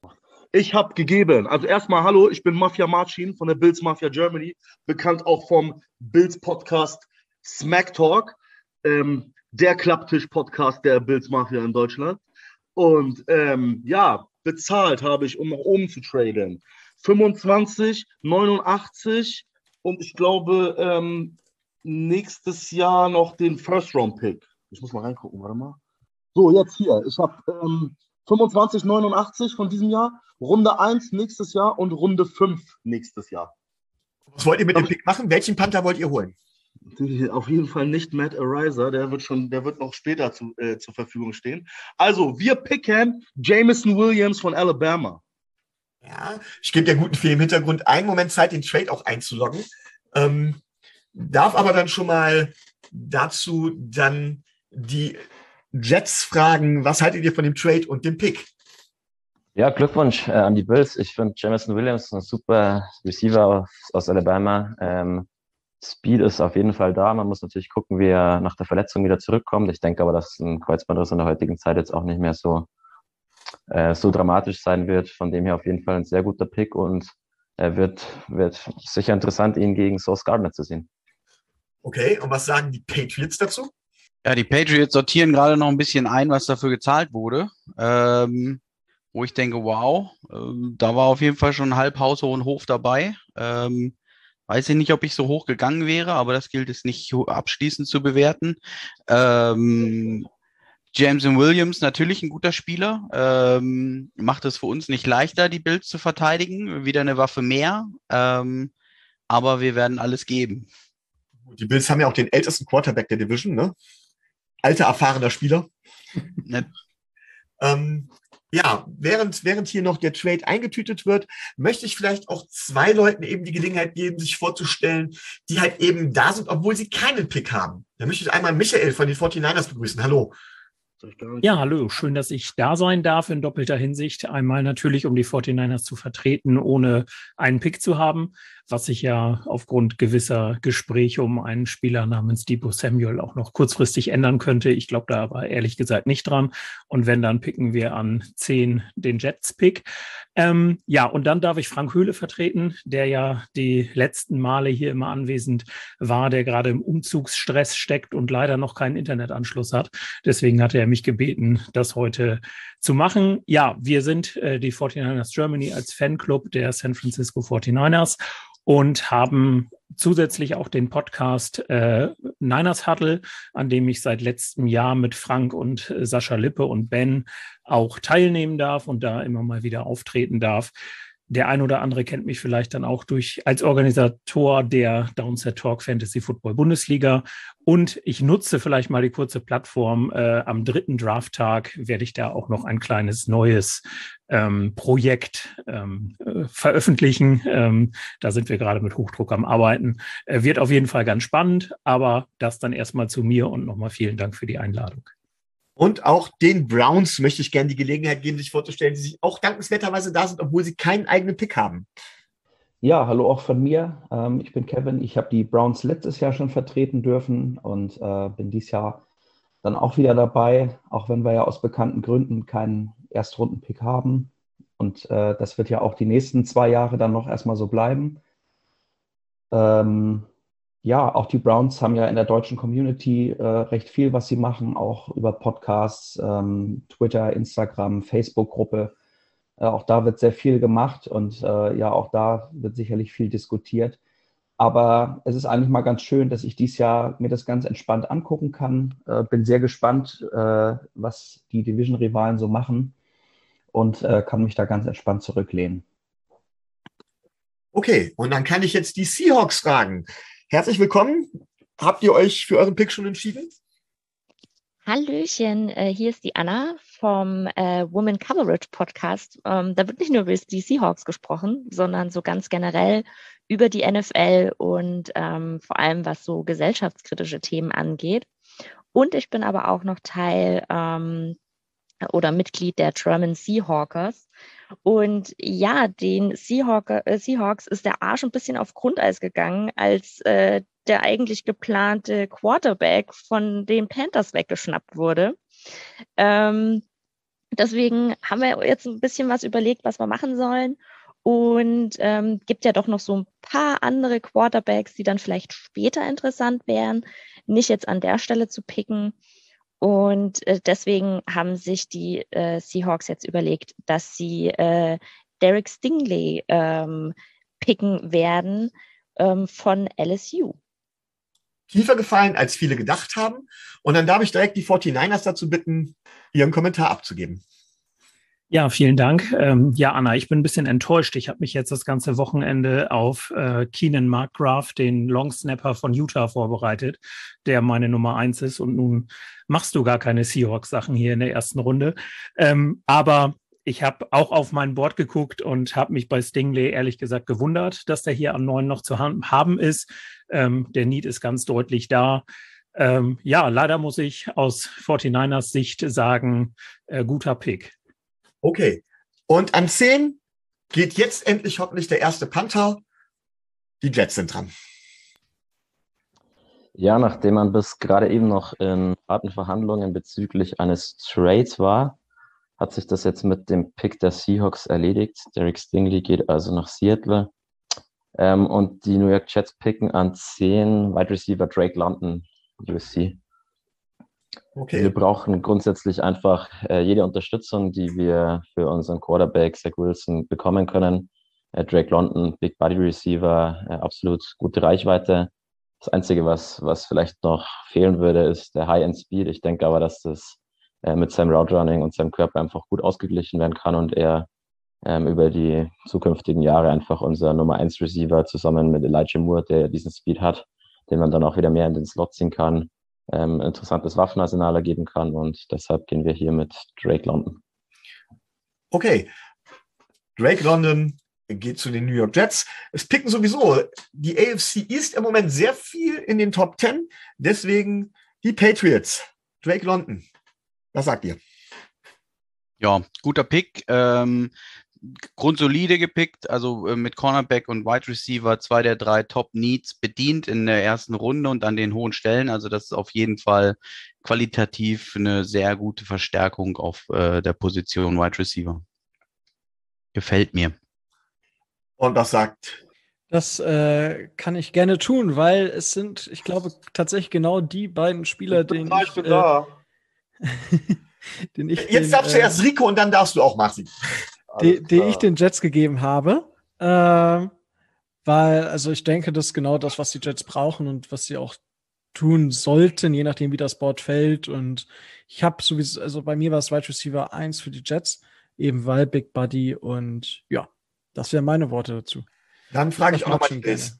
Ich habe gegeben. Also erstmal hallo, ich bin Mafia Marcin von der Bills Mafia Germany, bekannt auch vom Bills Podcast Smack Talk, ähm, der Klapptisch-Podcast der Bills Mafia in Deutschland. Und ähm, ja, bezahlt habe ich, um nach oben zu traden, fünfundzwanzig, neunundachtzig und ich glaube ähm, nächstes Jahr noch den First-Round-Pick. Ich muss mal reingucken, warte mal. So, jetzt hier. Ich habe ähm, fünfundzwanzig, neunundachtzig von diesem Jahr, Runde eins nächstes Jahr und Runde fünf nächstes Jahr. Was wollt ihr mit dem Pick machen? Welchen Panther wollt ihr holen? Auf jeden Fall nicht Matt Ariza, der wird schon, der wird noch später zu, äh, zur Verfügung stehen. Also, wir picken Jameson Williams von Alabama. Ja, ich gebe der guten Fee im Hintergrund einen Moment Zeit, den Trade auch einzuloggen. Ähm, darf aber dann schon mal dazu dann die Jets fragen, was haltet ihr von dem Trade und dem Pick? Ja, Glückwunsch äh, an die Bills. Ich finde Jameson Williams ein super Receiver aus, aus Alabama. Ähm, Speed ist auf jeden Fall da. Man muss natürlich gucken, wie er nach der Verletzung wieder zurückkommt. Ich denke aber, dass ein Kreuzbandriss in der heutigen Zeit jetzt auch nicht mehr so, äh, so dramatisch sein wird. Von dem her auf jeden Fall ein sehr guter Pick und er wird, wird sicher interessant, ihn gegen Sauce Gardner zu sehen. Okay, und was sagen die Patriots dazu? Ja, die Patriots sortieren gerade noch ein bisschen ein, was dafür gezahlt wurde. Ähm, wo ich denke, wow, ähm, da war auf jeden Fall schon halb Haus und Hof dabei. Ähm, weiß ich nicht, ob ich so hoch gegangen wäre, aber das gilt es nicht abschließend zu bewerten. Ähm, Jameson Williams natürlich ein guter Spieler, ähm, macht es für uns nicht leichter, die Bills zu verteidigen, wieder eine Waffe mehr, ähm, aber wir werden alles geben. Die Bills haben ja auch den ältesten Quarterback der Division, ne? Alter, erfahrener Spieler. Ne. ähm, ja, während, während hier noch der Trade eingetütet wird, möchte ich vielleicht auch zwei Leuten eben die Gelegenheit geben, sich vorzustellen, die halt eben da sind, obwohl sie keinen Pick haben. Da möchte ich einmal Michael von den forty-niners begrüßen. Hallo. Ja, hallo. Schön, dass ich da sein darf in doppelter Hinsicht. Einmal natürlich, um die forty-niners zu vertreten, ohne einen Pick zu haben, was sich ja aufgrund gewisser Gespräche um einen Spieler namens Deebo Samuel auch noch kurzfristig ändern könnte. Ich glaube da aber ehrlich gesagt nicht dran. Und wenn, dann picken wir an zehn den Jets-Pick. Ähm, ja, und dann darf ich Frank Höhle vertreten, der ja die letzten Male hier immer anwesend war, der gerade im Umzugsstress steckt und leider noch keinen Internetanschluss hat. Deswegen hatte er mich gebeten, das heute zu machen. Ja, wir sind äh, die forty-niners Germany als Fanclub der San Francisco forty-niners und haben zusätzlich auch den Podcast äh, Niners Huddle, an dem ich seit letztem Jahr mit Frank und äh, Sascha Lippe und Ben auch teilnehmen darf und da immer mal wieder auftreten darf. Der ein oder andere kennt mich vielleicht dann auch durch als Organisator der Downset Talk Fantasy Football Bundesliga. Und ich nutze vielleicht mal die kurze Plattform. Äh, am dritten Drafttag werde ich da auch noch ein kleines neues ähm, Projekt ähm, äh, veröffentlichen. Ähm, da sind wir gerade mit Hochdruck am Arbeiten. Äh, wird auf jeden Fall ganz spannend, aber das dann erstmal zu mir und nochmal vielen Dank für die Einladung. Und auch den Browns möchte ich gerne die Gelegenheit geben, sich vorzustellen, die sich auch dankenswerterweise da sind, obwohl sie keinen eigenen Pick haben. Ja, hallo auch von mir. Ähm, ich bin Kevin. Ich habe die Browns letztes Jahr schon vertreten dürfen und äh, bin dieses Jahr dann auch wieder dabei, auch wenn wir ja aus bekannten Gründen keinen Erstrunden-Pick haben. Und äh, das wird ja auch die nächsten zwei Jahre dann noch erstmal so bleiben. Ähm, Ja, auch die Browns haben ja in der deutschen Community äh, recht viel, was sie machen, auch über Podcasts, ähm, Twitter, Instagram, Facebook-Gruppe. Äh, auch da wird sehr viel gemacht und äh, ja, auch da wird sicherlich viel diskutiert. Aber es ist eigentlich mal ganz schön, dass ich dieses Jahr mir das ganz entspannt angucken kann. Äh, bin sehr gespannt, äh, was die Division-Rivalen so machen und äh, kann mich da ganz entspannt zurücklehnen. Okay, und dann kann ich jetzt die Seahawks fragen. Herzlich willkommen. Habt ihr euch für euren Pick schon entschieden? Hallöchen, äh, hier ist die Anna vom äh, Women Coverage Podcast. Ähm, da wird nicht nur über die Seahawks gesprochen, sondern so ganz generell über die N F L und ähm, vor allem was so gesellschaftskritische Themen angeht. Und ich bin aber auch noch Teil ähm, oder Mitglied der German Seahawkers. Und ja, den Seahawk, äh, Seahawks ist der Arsch ein bisschen auf Grundeis gegangen, als äh, der eigentlich geplante Quarterback von den Panthers weggeschnappt wurde. Ähm, deswegen haben wir jetzt ein bisschen was überlegt, was wir machen sollen. Und ähm, gibt ja doch noch so ein paar andere Quarterbacks, die dann vielleicht später interessant wären, nicht jetzt an der Stelle zu picken. Und äh, deswegen haben sich die äh, Seahawks jetzt überlegt, dass sie äh, Derek Stingley ähm, picken werden ähm, von L S U. Tiefer gefallen, als viele gedacht haben. Und dann darf ich direkt die forty-niners dazu bitten, ihren Kommentar abzugeben. Ja, vielen Dank. Ähm, ja, Anna, ich bin ein bisschen enttäuscht. Ich habe mich jetzt das ganze Wochenende auf äh, Keenan Markgraf, den Longsnapper von Utah, vorbereitet, der meine Nummer eins ist. Und nun machst du gar keine Seahawks-Sachen hier in der ersten Runde. Ähm, aber ich habe auch auf mein Board geguckt und habe mich bei Stingley ehrlich gesagt gewundert, dass der hier an neun noch zu haben ist. Ähm, der Need ist ganz deutlich da. Ähm, ja, leider muss ich aus forty-niners Sicht sagen, äh, guter Pick. Okay. Und an zehn geht jetzt endlich hoffentlich der erste Panther. Die Jets sind dran. Ja, nachdem man bis gerade eben noch in harten Verhandlungen bezüglich eines Trades war, hat sich das jetzt mit dem Pick der Seahawks erledigt. Derek Stingley geht also nach Seattle. Ähm, und die New York Jets picken an zehn Wide Receiver Drake London, U S C. Okay. Wir brauchen grundsätzlich einfach äh, jede Unterstützung, die wir für unseren Quarterback Zach Wilson bekommen können. Äh, Drake London, Big Body Receiver, äh, absolut gute Reichweite. Das Einzige, was, was vielleicht noch fehlen würde, ist der High-End Speed. Ich denke aber, dass das äh, mit seinem Route Running und seinem Körper einfach gut ausgeglichen werden kann und er ähm, über die zukünftigen Jahre einfach unser Nummer eins Receiver zusammen mit Elijah Moore, der diesen Speed hat, den man dann auch wieder mehr in den Slot ziehen kann, ähm, interessantes Waffenarsenal ergeben kann und deshalb gehen wir hier mit Drake London. Okay, Drake London geht zu den New York Jets. Es picken sowieso die A F C East im Moment sehr viel in den Top Ten, deswegen die Patriots. Drake London, was sagt ihr? Ja, guter Pick. Ähm, grundsolide gepickt, also äh, mit Cornerback und Wide Receiver zwei der drei Top Needs bedient in der ersten Runde und an den hohen Stellen. Also das ist auf jeden Fall qualitativ eine sehr gute Verstärkung auf äh, der Position Wide Receiver. Gefällt mir. Und was sagt? Das äh, kann ich gerne tun, weil es sind, ich glaube, tatsächlich genau die beiden Spieler, denen da, ich, ich bin äh, da. den ich Jetzt den, darfst du äh, erst Rico und dann darfst du auch Martin. die, die ich den Jets gegeben habe. Ähm, weil, also ich denke, das ist genau das, was die Jets brauchen und was sie auch tun sollten, je nachdem, wie das Board fällt. Und ich habe sowieso, also bei mir war es Wide Receiver eins für die Jets, eben weil Big Buddy und ja, das wären meine Worte dazu. Dann frage ich Das auch mag nochmal schon die Chris.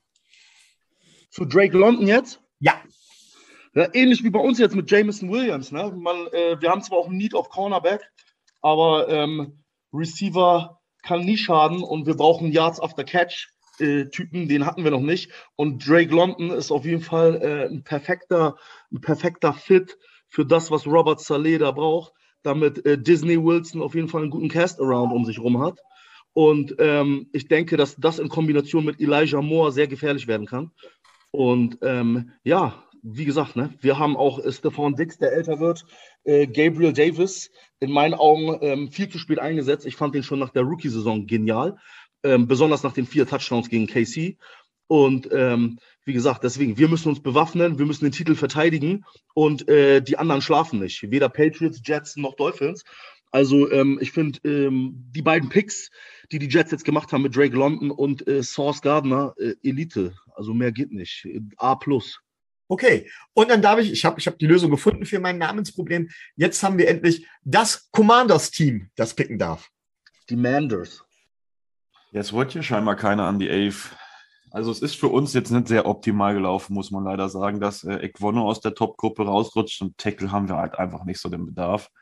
Zu Drake London jetzt? Ja. Ja, ähnlich wie bei uns jetzt mit Jameson Williams. Ne? Man, äh, wir haben zwar auch ein Need auf Cornerback, aber ähm, Receiver kann nie schaden und wir brauchen Yards after Catch äh, Typen, den hatten wir noch nicht. Und Drake London ist auf jeden Fall äh, ein perfekter, ein perfekter Fit für das, was Robert Saleh da braucht, damit äh, Disney Wilson auf jeden Fall einen guten Cast-Around um sich rum hat. Und ähm, ich denke, dass das in Kombination mit Elijah Moore sehr gefährlich werden kann. Und ähm, ja, wie gesagt, ne, wir haben auch äh, Stephon Diggs, der älter wird, äh, Gabriel Davis, in meinen Augen ähm, viel zu spät eingesetzt. Ich fand den schon nach der Rookie-Saison genial, ähm, besonders nach den vier Touchdowns gegen K C. Und ähm, wie gesagt, deswegen, wir müssen uns bewaffnen, wir müssen den Titel verteidigen und äh, die anderen schlafen nicht. Weder Patriots, Jets noch Dolphins. Also ähm, ich finde, ähm, die beiden Picks, die die Jets jetzt gemacht haben mit Drake London und äh, Sauce Gardner, äh, Elite. Also mehr geht nicht. A plus. Okay, und dann darf ich, ich habe ich hab die Lösung gefunden für mein Namensproblem. Jetzt haben wir endlich das Commanders-Team, das picken darf. Die Manders. Jetzt wollte hier scheinbar keiner an die Elf. Also es ist für uns jetzt nicht sehr optimal gelaufen, muss man leider sagen, dass äh, Equono aus der Top-Gruppe rausrutscht und Tackle haben wir halt einfach nicht so den Bedarf.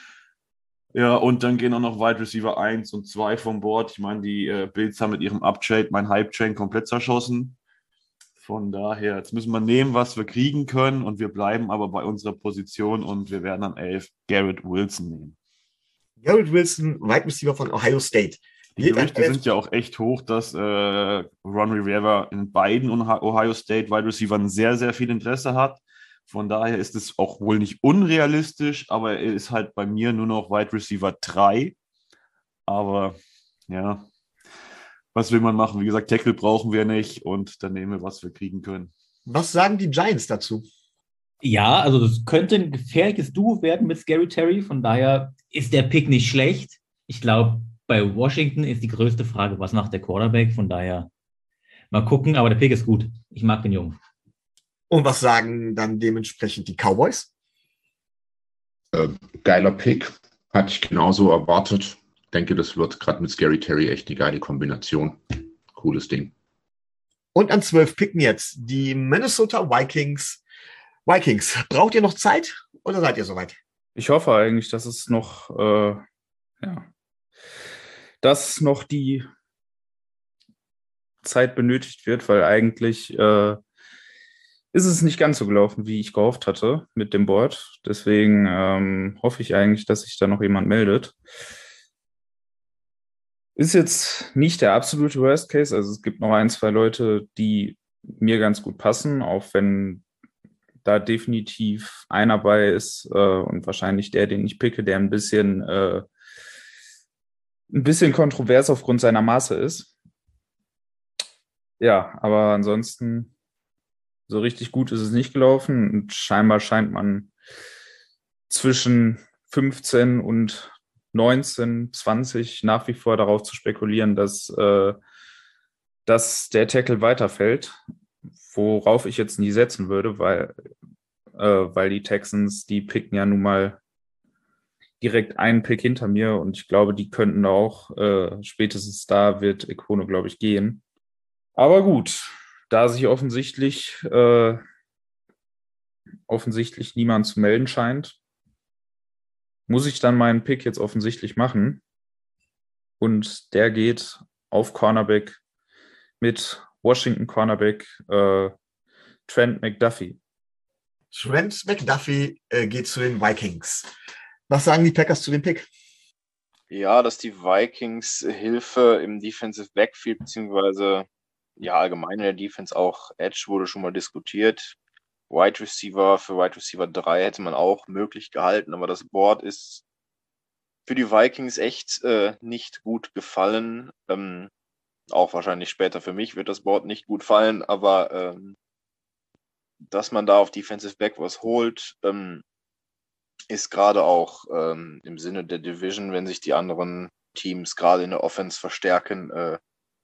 Ja, und dann gehen auch noch Wide Receiver eins und zwei vom Board. Ich meine, die äh, Bills haben mit ihrem Uptrade mein Hype-Train komplett zerschossen. Von daher, jetzt müssen wir nehmen, was wir kriegen können und wir bleiben aber bei unserer Position und wir werden an elf Garrett Wilson nehmen. Garrett Wilson, Wide Receiver von Ohio State. Die Gerüchte sind ja auch echt hoch, dass äh, Ron Rivera in beiden Ohio State Wide Receivern sehr, sehr viel Interesse hat. Von daher ist es auch wohl nicht unrealistisch, aber er ist halt bei mir nur noch Wide Receiver drei. Aber ja, was will man machen? Wie gesagt, Tackle brauchen wir nicht und dann nehmen wir, was wir kriegen können. Was sagen die Giants dazu? Ja, also das könnte ein gefährliches Duo werden mit Scary Terry. Von daher ist der Pick nicht schlecht. Ich glaube, bei Washington ist die größte Frage, was macht der Quarterback? Von daher mal gucken, aber der Pick ist gut. Ich mag den Jungen. Und was sagen dann dementsprechend die Cowboys? Äh, geiler Pick. Hatte ich genauso erwartet. Ich denke, das wird gerade mit Scary Terry echt eine geile Kombination. Cooles Ding. Und an zwölf picken jetzt die Minnesota Vikings. Vikings, braucht ihr noch Zeit oder seid ihr soweit? Ich hoffe eigentlich, dass es noch, äh, ja, dass noch die Zeit benötigt wird, weil eigentlich äh, ist es nicht ganz so gelaufen, wie ich gehofft hatte mit dem Board. Deswegen ähm, hoffe ich eigentlich, dass sich da noch jemand meldet. Ist jetzt nicht der absolute Worst Case. Also es gibt noch ein, zwei Leute, die mir ganz gut passen, auch wenn da definitiv einer bei ist äh, und wahrscheinlich der, den ich picke, der ein bisschen, äh, ein bisschen kontrovers aufgrund seiner Maße ist. Ja, aber ansonsten so richtig gut ist es nicht gelaufen und scheinbar scheint man zwischen fünfzehn und neunzehn, zwanzig nach wie vor darauf zu spekulieren, dass, äh, dass der Tackle weiterfällt, worauf ich jetzt nie setzen würde, weil, äh, weil die Texans, die picken ja nun mal direkt einen Pick hinter mir und ich glaube, die könnten auch, äh, spätestens da wird Ekwonu, glaube ich, gehen. Aber gut, da sich offensichtlich, äh, offensichtlich niemand zu melden scheint, muss ich dann meinen Pick jetzt offensichtlich machen. Und der geht auf Cornerback mit Washington Cornerback äh, Trent McDuffie. Trent McDuffie äh, geht zu den Vikings. Was sagen die Packers zu dem Pick? Ja, dass die Vikings Hilfe im Defensive Backfield beziehungsweise ja allgemein in der Defense auch Edge wurde schon mal diskutiert. Wide Receiver für Wide Receiver drei hätte man auch möglich gehalten, aber das Board ist für die Vikings echt äh, nicht gut gefallen. Ähm, auch wahrscheinlich später für mich wird das Board nicht gut fallen, aber ähm, dass man da auf Defensive Back was holt, ähm, ist gerade auch ähm, im Sinne der Division, wenn sich die anderen Teams gerade in der Offense verstärken, äh,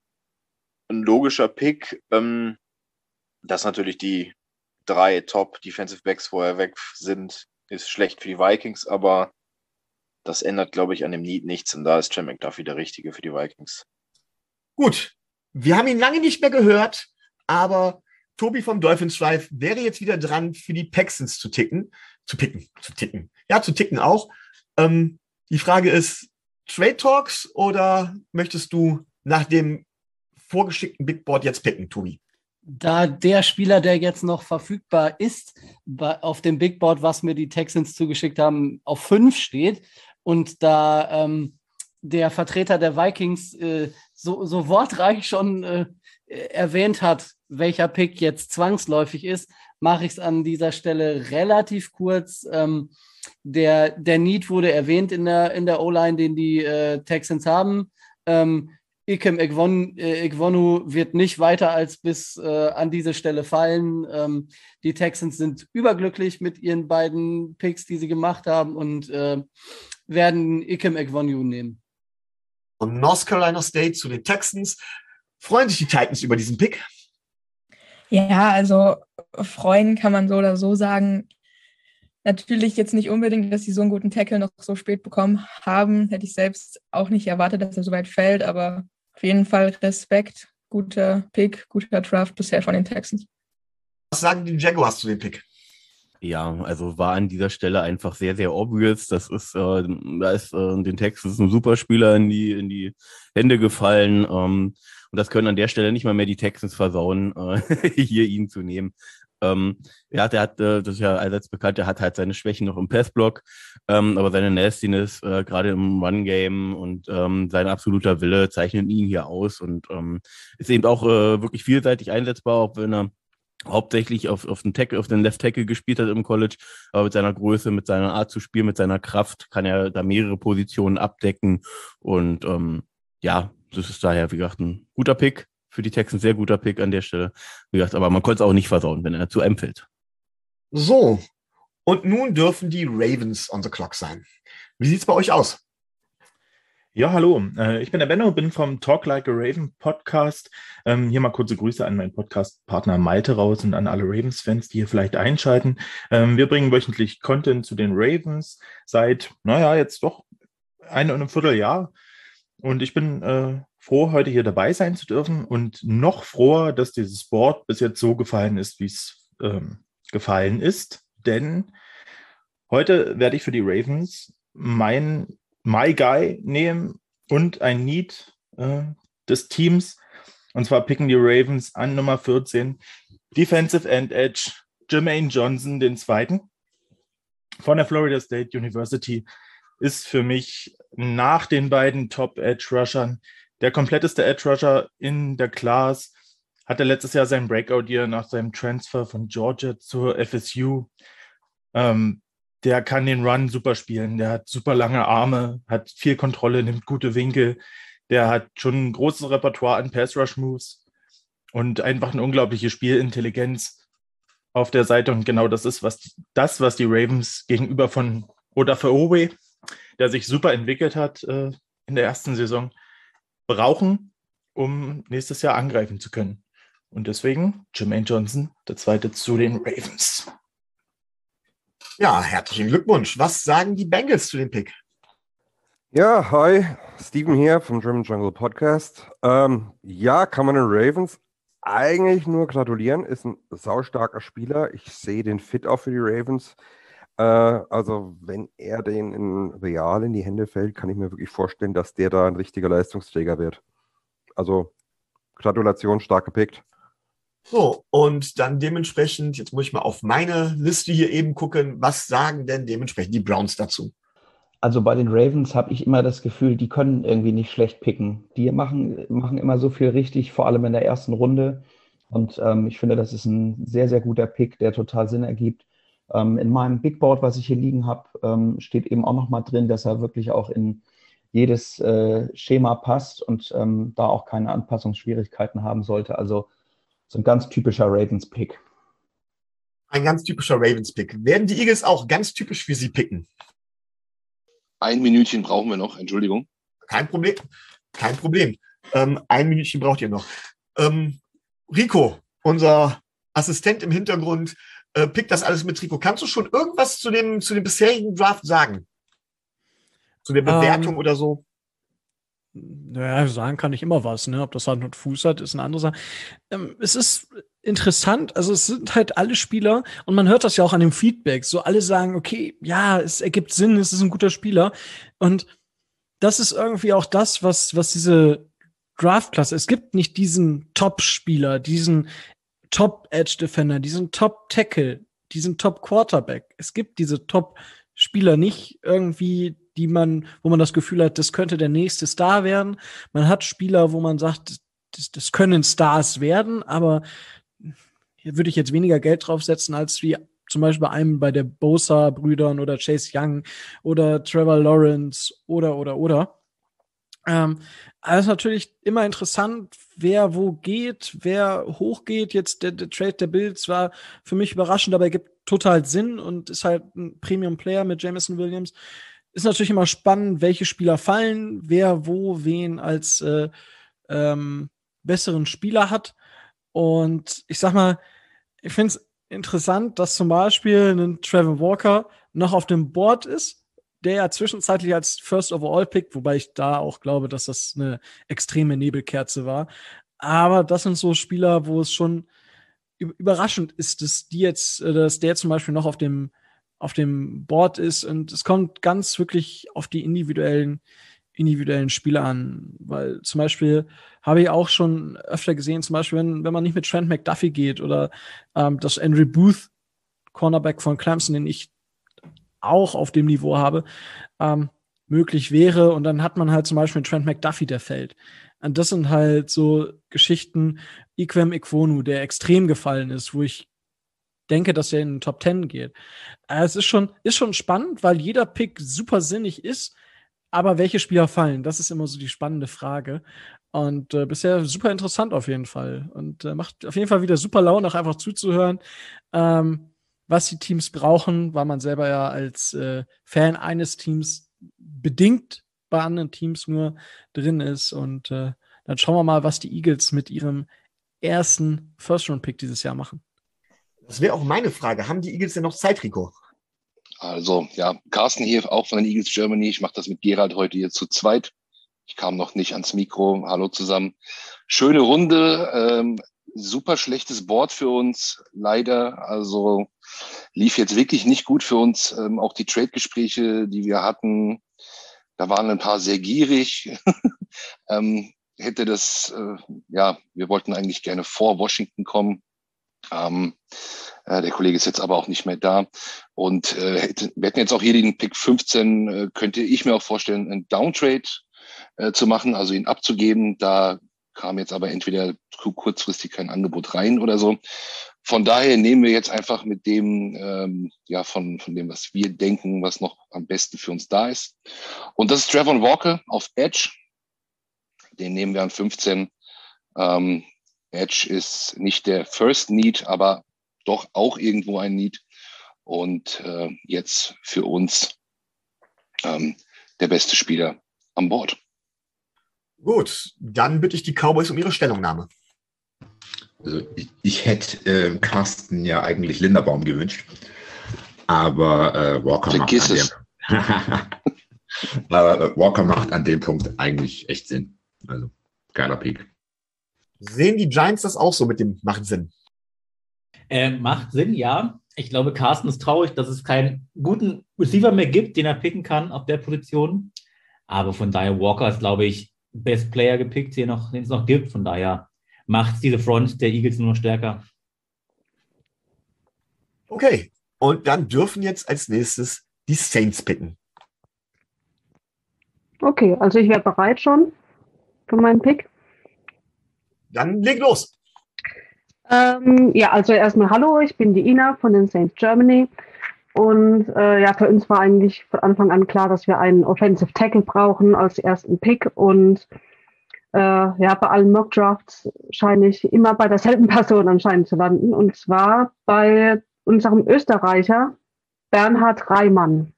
ein logischer Pick. Ähm, dass natürlich die drei Top Defensive Backs vorher weg sind, ist schlecht für die Vikings, aber das ändert, glaube ich, an dem Need nichts und da ist Trent McDuffie der Richtige für die Vikings. Gut, wir haben ihn lange nicht mehr gehört, aber Tobi vom Dolphins Drive wäre jetzt wieder dran, für die Texans zu ticken, zu picken, zu ticken. Ja, zu ticken auch. Ähm, die Frage ist, Trade Talks oder möchtest du nach dem vorgeschickten Big Board jetzt picken, Tobi? Da der Spieler, der jetzt noch verfügbar ist, bei, auf dem Big Board, was mir die Texans zugeschickt haben, auf fünf steht und da ähm, der Vertreter der Vikings äh, so, so wortreich schon äh, erwähnt hat, welcher Pick jetzt zwangsläufig ist, mache ich es an dieser Stelle relativ kurz. Ähm, der, der Need wurde erwähnt in der, in der O-Line, den die äh, Texans haben. Ähm, Ikem Ekwonu äh, wird nicht weiter als bis äh, an diese Stelle fallen. Ähm, die Texans sind überglücklich mit ihren beiden Picks, die sie gemacht haben und äh, werden Ikem Ekwonu nehmen. Von North Carolina State zu den Texans. Freuen sich die Titans über diesen Pick? Ja, also freuen kann man so oder so sagen. Natürlich jetzt nicht unbedingt, dass sie so einen guten Tackle noch so spät bekommen haben. Hätte ich selbst auch nicht erwartet, dass er so weit fällt, aber auf jeden Fall Respekt. Guter Pick, guter Draft bisher von den Texans. Was sagen die Jaguars zu dem Pick? Ja, also war an dieser Stelle einfach sehr, sehr obvious. Das ist, äh, da ist äh, den Texans ein Superspieler in die, in die Hände gefallen. Ähm, und das können an der Stelle nicht mal mehr die Texans versauen, äh, hier ihn zu nehmen. Ähm, ja, der hat, äh, das ist ja allseits bekannt, der hat halt seine Schwächen noch im Passblock, ähm, aber seine Nastiness, äh, gerade im Run-Game und ähm, sein absoluter Wille zeichnen ihn hier aus und ähm, ist eben auch äh, wirklich vielseitig einsetzbar, auch wenn er hauptsächlich auf, auf den Tackle, auf den Left Tackle gespielt hat im College, aber mit seiner Größe, mit seiner Art zu spielen, mit seiner Kraft kann er da mehrere Positionen abdecken und ähm, ja, das ist daher, wie gesagt, ein guter Pick. Für die Texans sehr guter Pick an der Stelle. Wie gesagt, aber man konnte es auch nicht versauen, wenn er zu einem fällt. So, und nun dürfen die Ravens on the clock sein. Wie sieht es bei euch aus? Ja, hallo. Ich bin der Benno, bin vom Talk Like a Raven Podcast. Hier mal kurze Grüße an meinen Podcast-Partner Malte raus und an alle Ravens-Fans, die hier vielleicht einschalten. Wir bringen wöchentlich Content zu den Ravens seit, naja, jetzt doch ein und ein Vierteljahr. Und ich bin äh, froh, heute hier dabei sein zu dürfen und noch froher, dass dieses Board bis jetzt so gefallen ist, wie es ähm, gefallen ist. Denn heute werde ich für die Ravens mein My Guy nehmen und ein Need äh, des Teams. Und zwar picken die Ravens an Nummer vierzehn, Defensive End Edge, Jermaine Johnson, den zweiten von der Florida State University. Ist für mich nach den beiden Top-Edge-Rushern der kompletteste Edge-Rusher in der Class. Hatte letztes Jahr sein Breakout-Year nach seinem Transfer von Georgia zur F S U. Ähm, der kann den Run super spielen. Der hat super lange Arme, hat viel Kontrolle, nimmt gute Winkel. Der hat schon ein großes Repertoire an Pass-Rush-Moves und einfach eine unglaubliche Spielintelligenz auf der Seite. Und genau das ist was, das, was die Ravens gegenüber von Odafe-Oweh, der sich super entwickelt hat äh, in der ersten Saison, brauchen, um nächstes Jahr angreifen zu können. Und deswegen Jermaine Johnson, der zweite zu den Ravens. Ja, herzlichen Glückwunsch. Was sagen die Bengals zu dem Pick? Ja, hi, Steven hier vom German Jungle Podcast. Ähm, ja, kann man den Ravens eigentlich nur gratulieren, ist ein saustarker Spieler. Ich sehe den fit auch für die Ravens. Äh, also wenn er den in Real in die Hände fällt, kann ich mir wirklich vorstellen, dass der da ein richtiger Leistungsträger wird. Also Gratulation, stark gepickt. So, und dann dementsprechend, jetzt muss ich mal auf meine Liste hier eben gucken, was sagen denn dementsprechend die Browns dazu? Also bei den Ravens habe ich immer das Gefühl, die können irgendwie nicht schlecht picken. Die machen, machen immer so viel richtig, vor allem in der ersten Runde. Und ähm, ich finde, das ist ein sehr, sehr guter Pick, der total Sinn ergibt. Ähm, in meinem Big Board, was ich hier liegen habe, ähm, steht eben auch nochmal drin, dass er wirklich auch in jedes äh, Schema passt und ähm, da auch keine Anpassungsschwierigkeiten haben sollte. Also so ein ganz typischer Ravens-Pick. Ein ganz typischer Ravens-Pick. Werden die Eagles auch ganz typisch für sie picken? Ein Minütchen brauchen wir noch, Entschuldigung. Kein Problem, kein Problem. Ähm, ein Minütchen braucht ihr noch. Ähm, Rico, unser Assistent im Hintergrund, äh, pickt das alles mit. Rico, kannst du schon irgendwas zu dem, zu dem bisherigen Draft sagen? Zu der Bewertung ähm, oder so? Naja, sagen kann ich immer was, ne? Ob das Hand und Fuß hat, ist eine andere Sache. Ähm, es ist interessant, also es sind halt alle Spieler und man hört das ja auch an dem Feedback. So alle sagen, okay, ja, es ergibt Sinn, es ist ein guter Spieler. Und das ist irgendwie auch das, was, was diese Draftklasse, es gibt nicht diesen Top-Spieler, diesen Top-Edge-Defender, diesen Top-Tackle, diesen Top-Quarterback. Es gibt diese Top-Spieler nicht irgendwie, die man, wo man das Gefühl hat, das könnte der nächste Star werden. Man hat Spieler, wo man sagt, das, das können Stars werden, aber hier würde ich jetzt weniger Geld draufsetzen, als wie zum Beispiel bei einem bei der Bosa-Brüdern oder Chase Young oder Trevor Lawrence oder, oder, oder. Ähm, also natürlich immer interessant, wer wo geht, wer hochgeht. Jetzt der, der Trade der Bills war für mich überraschend, aber er gibt total Sinn und ist halt ein Premium-Player mit Jameson Williams. Ist natürlich immer spannend, welche Spieler fallen, wer wo wen als äh, ähm, besseren Spieler hat. Und ich sag mal, ich finde es interessant, dass zum Beispiel ein Trevor Walker noch auf dem Board ist, der ja zwischenzeitlich als First Overall Pick, wobei ich da auch glaube, dass das eine extreme Nebelkerze war. Aber das sind so Spieler, wo es schon überraschend ist, dass die jetzt, dass der zum Beispiel noch auf dem auf dem Board ist und es kommt ganz wirklich auf die individuellen individuellen Spieler an, weil zum Beispiel habe ich auch schon öfter gesehen, zum Beispiel, wenn, wenn man nicht mit Trent McDuffie geht oder ähm, dass Andrew Booth, Cornerback von Clemson, den ich auch auf dem Niveau habe, ähm, möglich wäre und dann hat man halt zum Beispiel Trent McDuffie, der fällt. Und das sind halt so Geschichten, Iquem Ikwonu, der extrem gefallen ist, wo ich denke, dass er in den Top Ten geht. Also es ist schon, ist schon spannend, weil jeder Pick super sinnig ist, aber welche Spieler fallen? Das ist immer so die spannende Frage. Und äh, bisher super interessant auf jeden Fall. Und äh, macht auf jeden Fall wieder super Laune, auch einfach zuzuhören, ähm, was die Teams brauchen, weil man selber ja als äh, Fan eines Teams bedingt bei anderen Teams nur drin ist. Und äh, dann schauen wir mal, was die Eagles mit ihrem ersten First-Round-Pick dieses Jahr machen. Das wäre auch meine Frage. Haben die Eagles denn noch Zeit, Rico? Also, ja, Carsten hier, auch von den Eagles Germany. Ich mache das mit Gerald heute hier zu zweit. Ich kam noch nicht ans Mikro. Hallo zusammen. Schöne Runde. Ähm, super schlechtes Board für uns, leider. Also lief jetzt wirklich nicht gut für uns. Ähm, auch die Trade-Gespräche, die wir hatten, da waren ein paar sehr gierig. ähm, hätte das, äh, ja, wir wollten eigentlich gerne vor Washington kommen. Ähm, äh, der Kollege ist jetzt aber auch nicht mehr da. Und äh, hätte, wir hätten jetzt auch hier den Pick fünfzehn, äh, könnte ich mir auch vorstellen, einen Downtrade äh, zu machen, also ihn abzugeben. Da kam jetzt aber entweder kurzfristig kein Angebot rein oder so. Von daher nehmen wir jetzt einfach mit dem, ähm, ja, von, von dem, was wir denken, was noch am besten für uns da ist. Und das ist Trevor Walker auf Edge. Den nehmen wir an fünfzehn. Ähm, Edge ist nicht der First Need, aber doch auch irgendwo ein Need. Und äh, jetzt für uns ähm, der beste Spieler an Bord. Gut, dann bitte ich die Cowboys um ihre Stellungnahme. Also ich, ich hätte äh, Carsten ja eigentlich Linderbaum gewünscht, aber äh, Walker Vergiss macht es. Aber Walker macht an dem Punkt eigentlich echt Sinn. Also, geiler Pick. Sehen die Giants das auch so mit dem macht Sinn? Äh, macht Sinn, ja. Ich glaube, Carsten ist traurig, dass es keinen guten Receiver mehr gibt, den er picken kann auf der Position. Aber von daher, Walker ist, glaube ich, Best Player gepickt, den, noch, den es noch gibt. Von daher macht diese Front der Eagles nur noch stärker. Okay, und dann dürfen jetzt als nächstes die Saints picken. Okay, also ich wäre bereit schon für meinen Pick. Dann leg los. Ähm, ja, also erstmal hallo, ich bin die Ina von den Saints Germany. Und äh, ja, für uns war eigentlich von Anfang an klar, dass wir einen Offensive Tackle brauchen als ersten Pick. Und äh, ja, bei allen Mock Drafts scheine ich immer bei derselben Person anscheinend zu landen. Und zwar bei unserem Österreicher Bernhard Reimann.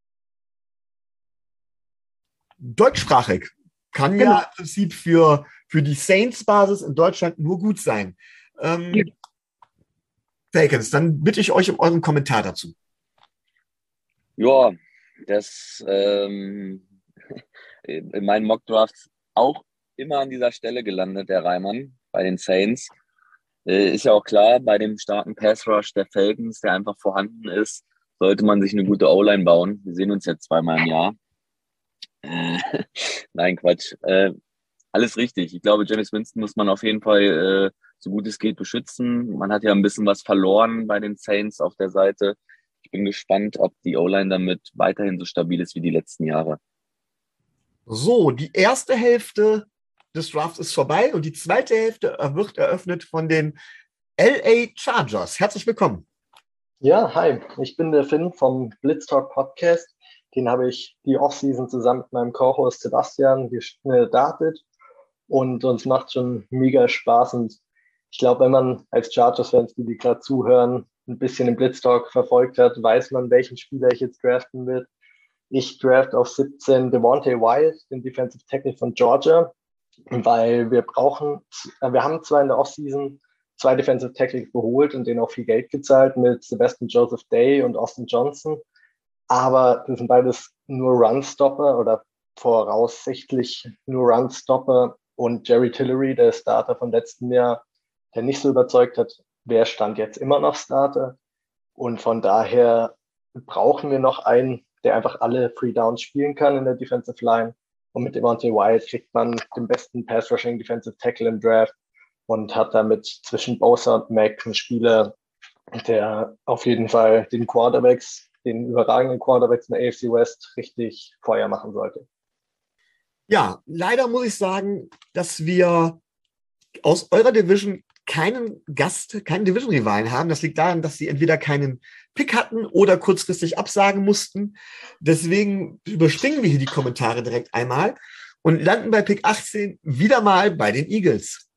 Deutschsprachig. Kann Genau. ja im Prinzip für, für die Saints-Basis in Deutschland nur gut sein. Ähm, ja. Falcons, dann bitte ich euch um euren Kommentar dazu. Ja, das ähm, in meinen Mockdrafts auch immer an dieser Stelle gelandet, der Reimann bei den Saints. Äh, ist ja auch klar, bei dem starken Pass-Rush der Falcons, der einfach vorhanden ist, sollte man sich eine gute O-Line bauen. Wir sehen uns jetzt zweimal im Jahr. Äh, Nein, Quatsch. Äh, alles richtig. Ich glaube, Jameis Winston muss man auf jeden Fall äh, so gut es geht beschützen. Man hat ja ein bisschen was verloren bei den Saints auf der Seite. Ich bin gespannt, ob die O-Line damit weiterhin so stabil ist wie die letzten Jahre. So, die erste Hälfte des Drafts ist vorbei und die zweite Hälfte wird eröffnet von den L A Chargers. Herzlich willkommen. Ja, hi. Ich bin der Finn vom Blitztalk Podcast. Den habe ich die Offseason zusammen mit meinem Co-Host Sebastian gestartet und uns macht schon mega Spaß. Und ich glaube, wenn man als Chargers-Fans, die, die gerade zuhören, ein bisschen den Blitztalk verfolgt hat, weiß man, welchen Spieler ich jetzt draften will. Ich draft auf siebzehn Devontae Wyatt, den Defensive Tackle von Georgia, weil wir brauchen, wir haben zwar in der Offseason zwei Defensive Tackle geholt und denen auch viel Geld gezahlt mit Sebastian Joseph Day und Austin Johnson, aber das sind beides nur Run-Stopper oder voraussichtlich nur Run-Stopper und Jerry Tillery, der Starter von letztem Jahr, der nicht so überzeugt hat, wer stand jetzt immer noch Starter. Und von daher brauchen wir noch einen, der einfach alle Free Downs spielen kann in der Defensive Line. Und mit Devontae Wyatt kriegt man den besten Pass-Rushing Defensive Tackle im Draft und hat damit zwischen Bosa und Mack einen Spieler, der auf jeden Fall den Quarterbacks, den überragenden Quarterbacks in der A F C West richtig Feuer machen sollte. Ja, leider muss ich sagen, dass wir aus eurer Division keinen Gast, keinen Division-Rivalen haben. Das liegt daran, dass sie entweder keinen Pick hatten oder kurzfristig absagen mussten. Deswegen überspringen wir hier die Kommentare direkt einmal und landen bei Pick achtzehn wieder mal bei den Eagles.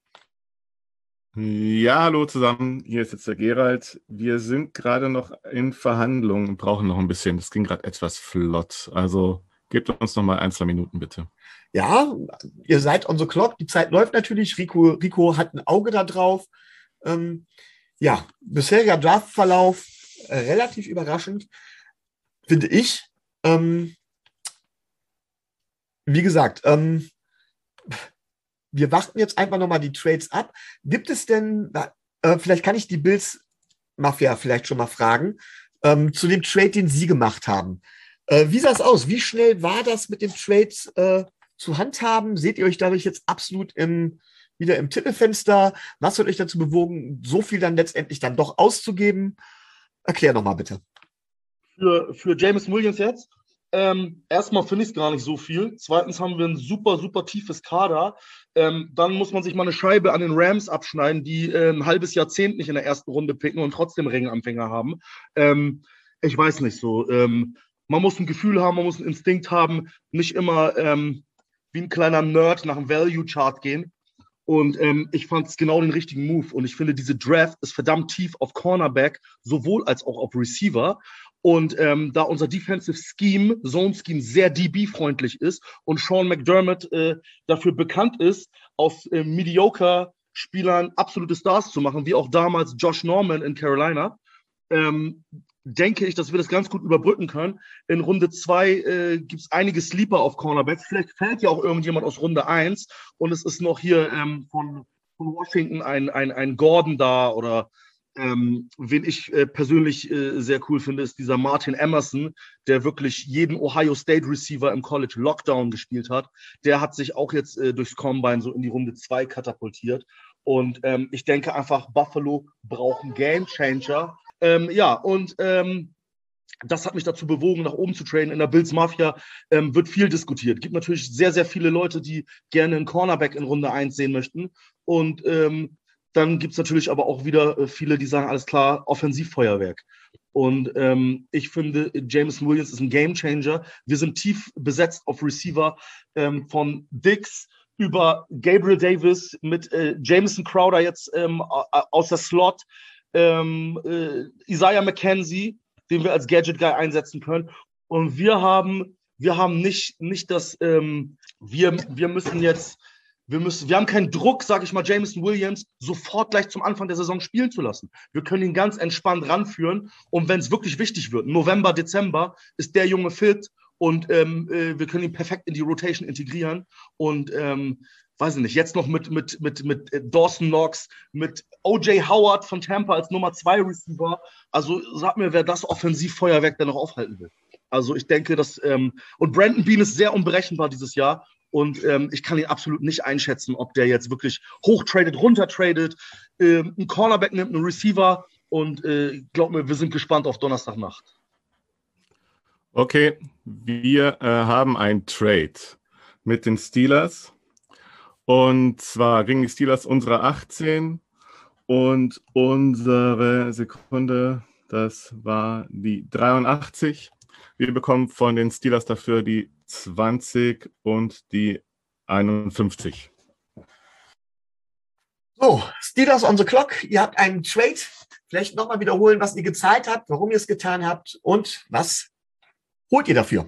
Ja, hallo zusammen. Hier ist jetzt der Gerald. Wir sind gerade noch in Verhandlungen und brauchen noch ein bisschen. Das ging gerade etwas flott. Also gebt uns noch mal ein, zwei Minuten bitte. Ja, ihr seid on the clock. Die Zeit läuft natürlich. Rico, Rico hat ein Auge da drauf. Ähm, ja, bisheriger Draftverlauf äh, relativ überraschend, finde ich. Ähm, wie gesagt, ähm, wir warten jetzt einfach nochmal die Trades ab. Gibt es denn, äh, vielleicht kann ich die Bills-Mafia vielleicht schon mal fragen, ähm, zu dem Trade, den Sie gemacht haben. Äh, wie sah es aus? Wie schnell war das mit den Trades äh, zu handhaben? Seht ihr euch dadurch jetzt absolut im, wieder im Titelfenster? Was hat euch dazu bewogen, so viel dann letztendlich dann doch auszugeben? Erklär doch mal bitte. Für, für Jameson Williams jetzt? Ähm, erstmal finde ich es gar nicht so viel. Zweitens haben wir ein super, super tiefes Kader. Ähm, dann muss man sich mal eine Scheibe an den Rams abschneiden, die äh, ein halbes Jahrzehnt nicht in der ersten Runde picken und trotzdem Ringanfänger haben. Ähm, ich weiß nicht so. Ähm, man muss ein Gefühl haben, man muss einen Instinkt haben, nicht immer ähm, wie ein kleiner Nerd nach einem Value-Chart gehen. Und ähm, ich fand es genau den richtigen Move. Und ich finde, diese Draft ist verdammt tief auf Cornerback, sowohl als auch auf Receiver. Und ähm, da unser Defensive Scheme, Zone Scheme, sehr D B-freundlich ist und Sean McDermott äh, dafür bekannt ist, aus äh, Mediocre-Spielern absolute Stars zu machen, wie auch damals Josh Norman in Carolina, ähm, denke ich, dass wir das ganz gut überbrücken können. In Runde zwei äh, gibt es einige Sleeper auf Cornerbacks. Vielleicht fällt ja auch irgendjemand aus Runde eins und es ist noch hier ähm, von, von Washington ein, ein, ein Gordon da oder ähm, wen ich äh, persönlich äh, sehr cool finde, ist dieser Martin Emerson, der wirklich jeden Ohio State Receiver im College Lockdown gespielt hat. Der hat sich auch jetzt äh, durchs Combine so in die Runde zwei katapultiert. Und ähm, ich denke einfach, Buffalo braucht einen Game Changer. Ähm, ja, und ähm, das hat mich dazu bewogen, nach oben zu traden. In der Bills Mafia ähm, wird viel diskutiert. Gibt natürlich sehr, sehr viele Leute, die gerne einen Cornerback in Runde eins sehen möchten. Und ähm, dann gibt es natürlich aber auch wieder äh, viele, die sagen, alles klar, Offensivfeuerwerk. Und ähm, ich finde, Jameson Williams ist ein Gamechanger. Wir sind tief besetzt auf Receiver ähm, von Diggs über Gabriel Davis mit äh, Jamison Crowder jetzt ähm, aus der Slot, ähm, äh, Isaiah McKenzie, den wir als Gadget-Guy einsetzen können. Und wir haben, wir haben nicht, nicht das, ähm, wir, wir müssen jetzt, wir müssen, wir haben keinen Druck, sage ich mal, Jameson Williams sofort gleich zum Anfang der Saison spielen zu lassen. Wir können ihn ganz entspannt ranführen. Und wenn es wirklich wichtig wird, November, Dezember, ist der Junge fit. Und ähm, äh, wir können ihn perfekt in die Rotation integrieren. Und ähm, weiß ich nicht, jetzt noch mit, mit, mit, mit Dawson Knox, mit O J Howard von Tampa als Nummer zwei Receiver. Also sag mir, wer das Offensivfeuerwerk dann noch aufhalten will. Also ich denke, dass ähm, und Brandon Bean ist sehr unberechenbar dieses Jahr. Und ähm, ich kann ihn absolut nicht einschätzen, ob der jetzt wirklich hochtradet, runtertradet, ähm, einen Cornerback nimmt, einen Receiver. Und äh, glaub mir, wir sind gespannt auf Donnerstagnacht. Okay, wir äh, haben ein Trade mit den Steelers. Und zwar kriegen die Steelers unsere achtzehn und unsere Sekunde, das war die dreiundachtzig. Wir bekommen von den Steelers dafür die zwanzig und die einundfünfzig. So, Steelers on the clock. Ihr habt einen Trade. Vielleicht nochmal wiederholen, was ihr gezahlt habt, warum ihr es getan habt und was holt ihr dafür?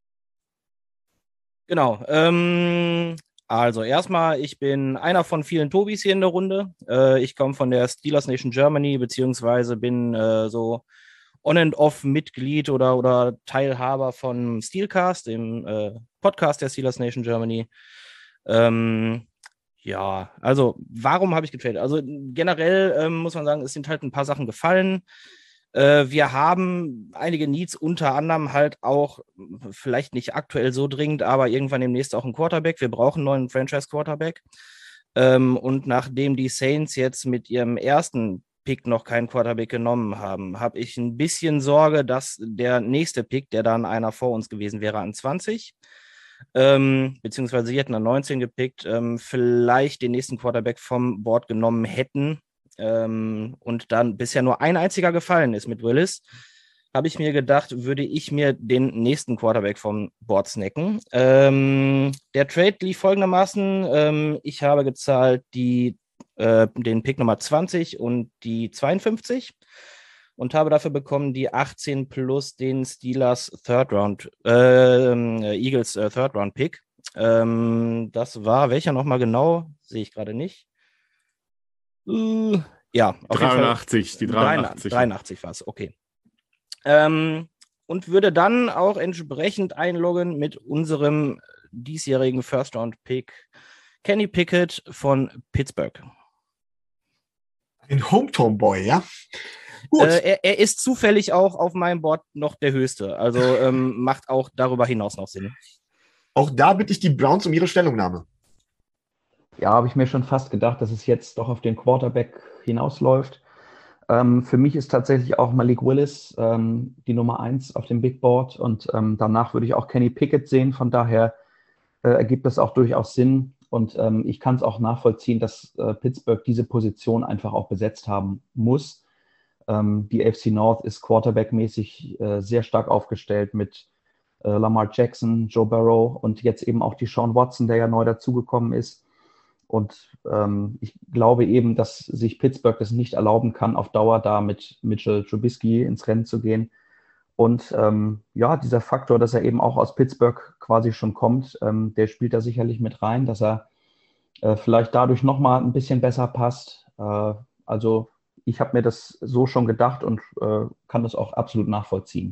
Genau. Ähm, also erstmal, ich bin einer von vielen Tobis hier in der Runde. Äh, ich komme von der Steelers Nation Germany, beziehungsweise bin äh, so on and off Mitglied oder, oder Teilhaber von Steelcast, dem äh, Podcast der Steelers Nation Germany. Ähm, ja, also warum habe ich getradet? Also generell ähm, muss man sagen, es sind halt ein paar Sachen gefallen. Äh, wir haben einige Needs, unter anderem halt auch, vielleicht nicht aktuell so dringend, aber irgendwann demnächst auch einen Quarterback. Wir brauchen einen neuen Franchise-Quarterback. Ähm, und nachdem die Saints jetzt mit ihrem ersten Pick noch keinen Quarterback genommen haben, habe ich ein bisschen Sorge, dass der nächste Pick, der dann einer vor uns gewesen wäre, an zwanzig, ähm, beziehungsweise sie hätten an neunzehn gepickt, ähm, vielleicht den nächsten Quarterback vom Board genommen hätten ähm, und dann bisher nur ein einziger gefallen ist mit Willis, habe ich mir gedacht, würde ich mir den nächsten Quarterback vom Board snacken. Ähm, der Trade lief folgendermaßen, ähm, ich habe gezahlt die den Pick Nummer zwanzig und die zweiundfünfzig und habe dafür bekommen die achtzehn plus den Steelers Third Round, äh, Eagles äh, Third Round Pick. Ähm, das war welcher nochmal genau? Sehe ich gerade nicht. Uh, ja, auf dreiundachtzig, jeden Fall, die dreiundachtzig. dreiundachtzig war es, okay. Ähm, und würde dann auch entsprechend einloggen mit unserem diesjährigen First Round Pick Kenny Pickett von Pittsburgh. Ein Hometown Boy, ja? Gut. Äh, er, er ist zufällig auch auf meinem Board noch der Höchste. Also ähm, macht auch darüber hinaus noch Sinn. Auch da bitte ich die Browns um ihre Stellungnahme. Ja, habe ich mir schon fast gedacht, dass es jetzt doch auf den Quarterback hinausläuft. Ähm, für mich ist tatsächlich auch Malik Willis ähm, die Nummer eins auf dem Big Board und ähm, danach würde ich auch Kenny Pickett sehen. Von daher äh, ergibt das auch durchaus Sinn. Und ähm, ich kann es auch nachvollziehen, dass äh, Pittsburgh diese Position einfach auch besetzt haben muss. Ähm, die A F C North ist quarterbackmäßig äh, sehr stark aufgestellt mit äh, Lamar Jackson, Joe Burrow und jetzt eben auch die Sean Watson, der ja neu dazugekommen ist. Und ähm, ich glaube eben, dass sich Pittsburgh das nicht erlauben kann, auf Dauer da mit Mitchell Trubisky ins Rennen zu gehen. Und ähm, ja, dieser Faktor, dass er eben auch aus Pittsburgh quasi schon kommt, ähm, der spielt da sicherlich mit rein, dass er äh, vielleicht dadurch nochmal ein bisschen besser passt. Äh, also ich habe mir das so schon gedacht und äh, kann das auch absolut nachvollziehen.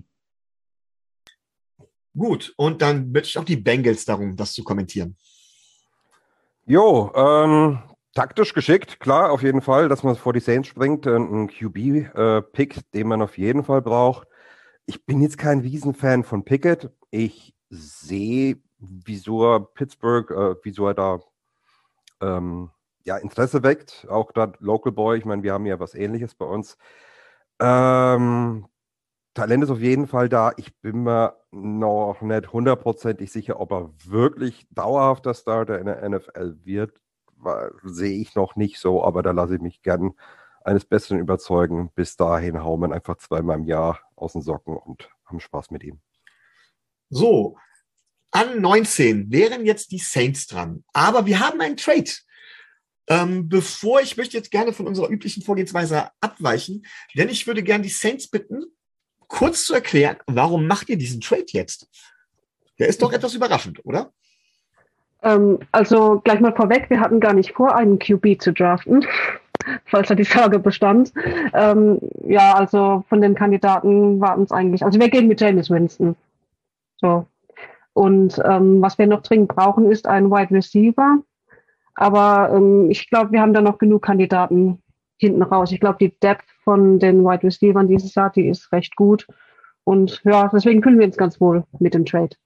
Gut, und dann bitte ich auch die Bengals darum, das zu kommentieren. Jo, ähm, taktisch geschickt, klar, auf jeden Fall, dass man vor die Saints springt, äh, ein Q B-Pick, äh, den man auf jeden Fall braucht. Ich bin jetzt kein Riesenfan von Pickett. Ich sehe, wieso er Pittsburgh, äh, wieso er da ähm, ja, Interesse weckt, auch da Local Boy, ich meine, wir haben ja was Ähnliches bei uns. Ähm, Talent ist auf jeden Fall da. Ich bin mir noch nicht hundertprozentig sicher, ob er wirklich dauerhafter Starter in der N F L wird. War, sehe ich noch nicht so, aber da lasse ich mich gern eines Besseren überzeugen. Bis dahin hauen wir einfach zweimal im Jahr aus den Socken und haben Spaß mit ihm. So, an neunzehn wären jetzt die Saints dran. Aber wir haben einen Trade. Ähm, bevor, ich möchte jetzt gerne von unserer üblichen Vorgehensweise abweichen, denn ich würde gerne die Saints bitten, kurz zu erklären, warum macht ihr diesen Trade jetzt? Der ist doch etwas überraschend, oder? Ähm, also gleich mal vorweg, wir hatten gar nicht vor, einen Q B zu draften, falls da die Sorge bestand. Ähm, ja, also von den Kandidaten warten es eigentlich, also wir gehen mit Jameis Winston. So. Und ähm, was wir noch dringend brauchen, ist ein Wide Receiver. Aber ähm, ich glaube, wir haben da noch genug Kandidaten hinten raus. Ich glaube, die Depth von den Wide Receivers dieses Jahr, die ist recht gut. Und ja, deswegen fühlen wir uns ganz wohl mit dem Trade.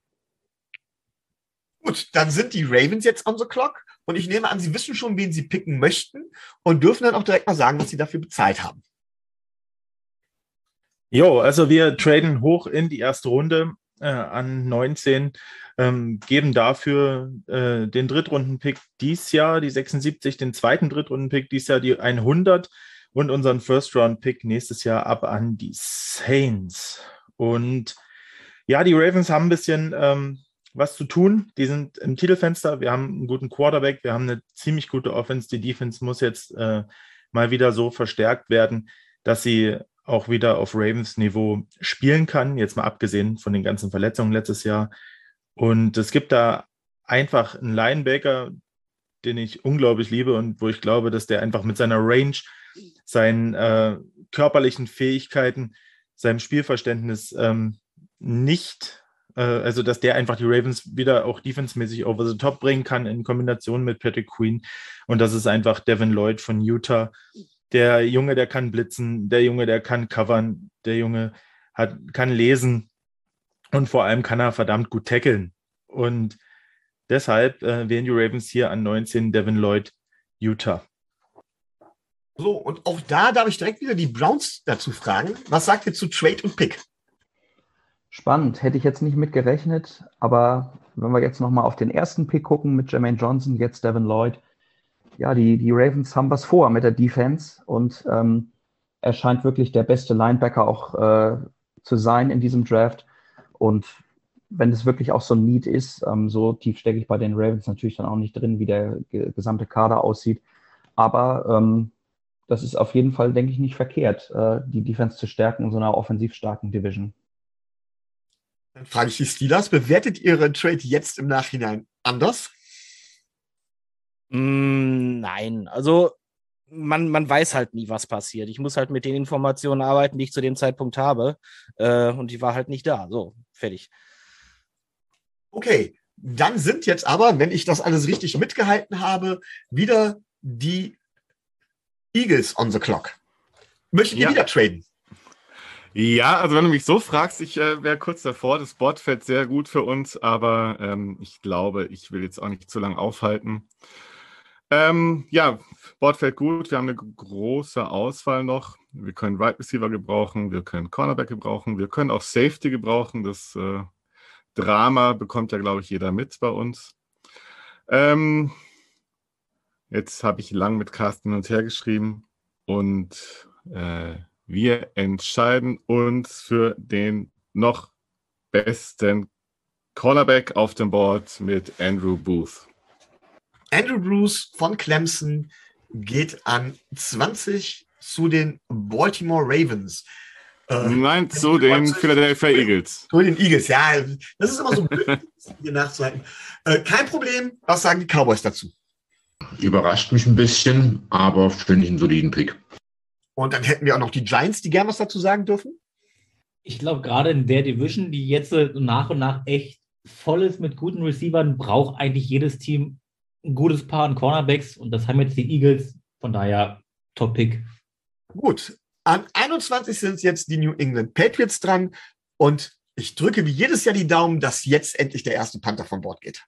Gut, dann sind die Ravens jetzt on the clock. Und ich nehme an, sie wissen schon, wen sie picken möchten und dürfen dann auch direkt mal sagen, was sie dafür bezahlt haben. Jo, also wir traden hoch in die erste Runde äh, an neunzehn, ähm, geben dafür äh, den Drittrunden-Pick dies Jahr, die sechsundsiebzig, den zweiten Drittrunden-Pick dies Jahr, die hundert und unseren First-Round-Pick nächstes Jahr ab an die Saints. Und ja, die Ravens haben ein bisschen ähm, was zu tun. Die sind im Titelfenster. Wir haben einen guten Quarterback. Wir haben eine ziemlich gute Offense. Die Defense muss jetzt äh, mal wieder so verstärkt werden, dass sie auch wieder auf Ravens Niveau spielen kann. Jetzt mal abgesehen von den ganzen Verletzungen letztes Jahr. Und es gibt da einfach einen Linebacker, den ich unglaublich liebe und wo ich glaube, dass der einfach mit seiner Range, seinen äh, körperlichen Fähigkeiten, seinem Spielverständnis ähm, nicht, äh, also dass der einfach die Ravens wieder auch defensemäßig over the top bringen kann in Kombination mit Patrick Queen. Und das ist einfach Devin Lloyd von Utah. Der Junge, der kann blitzen, der Junge, der kann covern, der Junge hat, kann lesen und vor allem kann er verdammt gut tackeln. Und deshalb äh, wählen die Ravens hier an neunzehn Devin Lloyd, Utah. So, und auch da darf ich direkt wieder die Browns dazu fragen. Was sagt ihr zu Trade und Pick? Spannend, hätte ich jetzt nicht mit gerechnet, aber wenn wir jetzt nochmal auf den ersten Pick gucken mit Jermaine Johnson, jetzt Devin Lloyd, ja, die, die Ravens haben was vor mit der Defense und ähm, er scheint wirklich der beste Linebacker auch äh, zu sein in diesem Draft. Und wenn es wirklich auch so ein Need ist, ähm, so tief stecke ich bei den Ravens natürlich dann auch nicht drin, wie der ge- gesamte Kader aussieht. Aber ähm, das ist auf jeden Fall, denke ich, nicht verkehrt, äh, die Defense zu stärken in so einer offensiv starken Division. Dann frage ich die Steelers, bewertet ihr Ihren Trade jetzt im Nachhinein anders? Mm, nein, also man, man weiß halt nie, was passiert. Ich muss halt mit den Informationen arbeiten, die ich zu dem Zeitpunkt habe. Äh, und die war halt nicht da. So, fertig. Okay, dann sind jetzt aber, wenn ich das alles richtig mitgehalten habe, wieder die Eagles on the clock. Möchtet ihr Ja. wieder traden? Ja, also wenn du mich so fragst, ich äh, wäre kurz davor. Das Board fällt sehr gut für uns, aber ähm, ich glaube, ich will jetzt auch nicht zu lange aufhalten. Ähm, ja, Board fällt gut. Wir haben eine große Auswahl noch. Wir können Wide Receiver gebrauchen, wir können Cornerback gebrauchen, wir können auch Safety gebrauchen. Das äh, Drama bekommt ja, glaube ich, jeder mit bei uns. Ähm, jetzt habe ich lang mit Carsten hin und her geschrieben und äh, wir entscheiden uns für den noch besten Cornerback auf dem Board mit Andrew Booth. Andrew Bruce von Clemson geht an zwanzig zu den Baltimore Ravens. Äh, Nein, zu den Philadelphia Eagles. Zu den Eagles, ja. Das ist immer so blöd, hier nachzuhalten. Äh, kein Problem. Was sagen die Cowboys dazu? Überrascht mich ein bisschen, aber finde ich einen soliden Pick. Und dann hätten wir auch noch die Giants, die gern was dazu sagen dürfen. Ich glaube, gerade in der Division, die jetzt so nach und nach echt voll ist mit guten Receivern, braucht eigentlich jedes Team ein gutes Paar an Cornerbacks. Und das haben jetzt die Eagles. Von daher Top-Pick. Gut. An einundzwanzig sind jetzt die New England Patriots dran. Und ich drücke wie jedes Jahr die Daumen, dass jetzt endlich der erste Panther von Bord geht.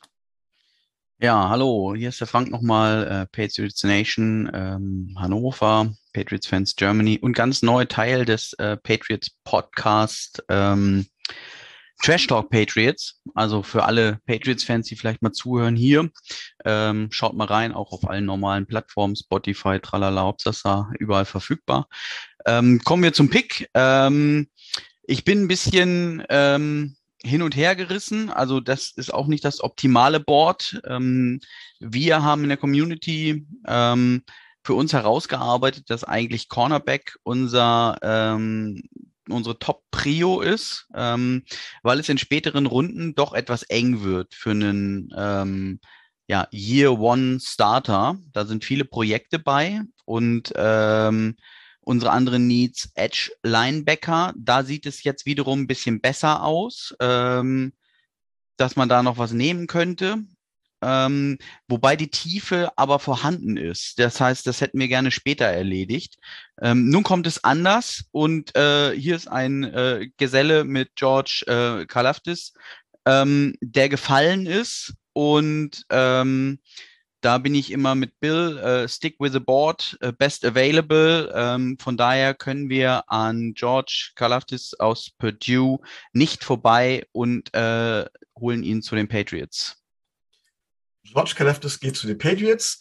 Ja, hallo, hier ist der Frank nochmal, äh, Patriots Nation, ähm, Hannover, Patriots Fans Germany und ganz neu Teil des äh, Patriots Podcast ähm, Trash Talk Patriots. Also für alle Patriots-Fans, die vielleicht mal zuhören hier, ähm, schaut mal rein, auch auf allen normalen Plattformen, Spotify, Tralala, Hopsasa, überall verfügbar. Ähm, kommen wir zum Pick. Ähm, ich bin ein bisschen ähm, hin und her gerissen. Also das ist auch nicht das optimale Board. Ähm, wir haben in der Community ähm, für uns herausgearbeitet, dass eigentlich Cornerback unser ähm, unsere Top-Prio ist, ähm, weil es in späteren Runden doch etwas eng wird für einen ähm, ja, Year-One-Starter. Da sind viele Projekte bei und ähm, unsere anderen Needs, Edge Linebacker, da sieht es jetzt wiederum ein bisschen besser aus, ähm, dass man da noch was nehmen könnte. Ähm, wobei die Tiefe aber vorhanden ist. Das heißt, das hätten wir gerne später erledigt. Ähm, nun kommt es anders und äh, hier ist ein äh, Geselle mit George äh, Karlaftis, ähm, der gefallen ist und ähm, da bin ich immer mit Bill, äh, stick with the board, äh, best available. Ähm, von daher können wir an George Karlaftis aus Purdue nicht vorbei und äh, holen ihn zu den Patriots. George Karlaftis geht zu den Patriots.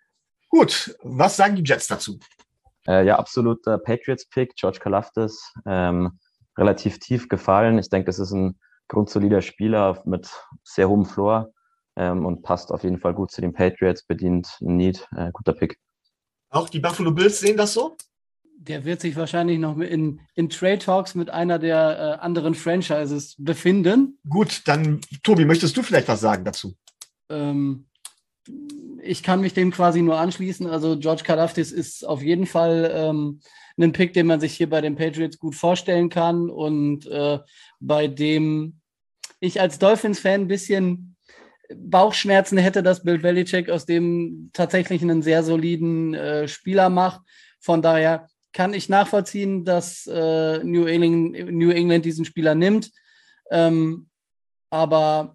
Gut, was sagen die Jets dazu? Äh, ja, absoluter Patriots-Pick, George Karlaftis. Ähm, relativ tief gefallen. Ich denke, das ist ein grundsolider Spieler mit sehr hohem Floor ähm, und passt auf jeden Fall gut zu den Patriots, bedient ein Need. Äh, guter Pick. Auch die Buffalo Bills sehen das so? Der wird sich wahrscheinlich noch in, in Trade Talks mit einer der äh, anderen Franchises befinden. Gut, dann, Tobi, möchtest du vielleicht was sagen dazu? Ähm, ich kann mich dem quasi nur anschließen. Also George Karlaftis ist auf jeden Fall ähm, ein Pick, den man sich hier bei den Patriots gut vorstellen kann und äh, bei dem ich als Dolphins-Fan ein bisschen Bauchschmerzen hätte, dass Bill Belichick aus dem tatsächlich einen sehr soliden äh, Spieler macht. Von daher kann ich nachvollziehen, dass äh, New England, New England diesen Spieler nimmt. Ähm, aber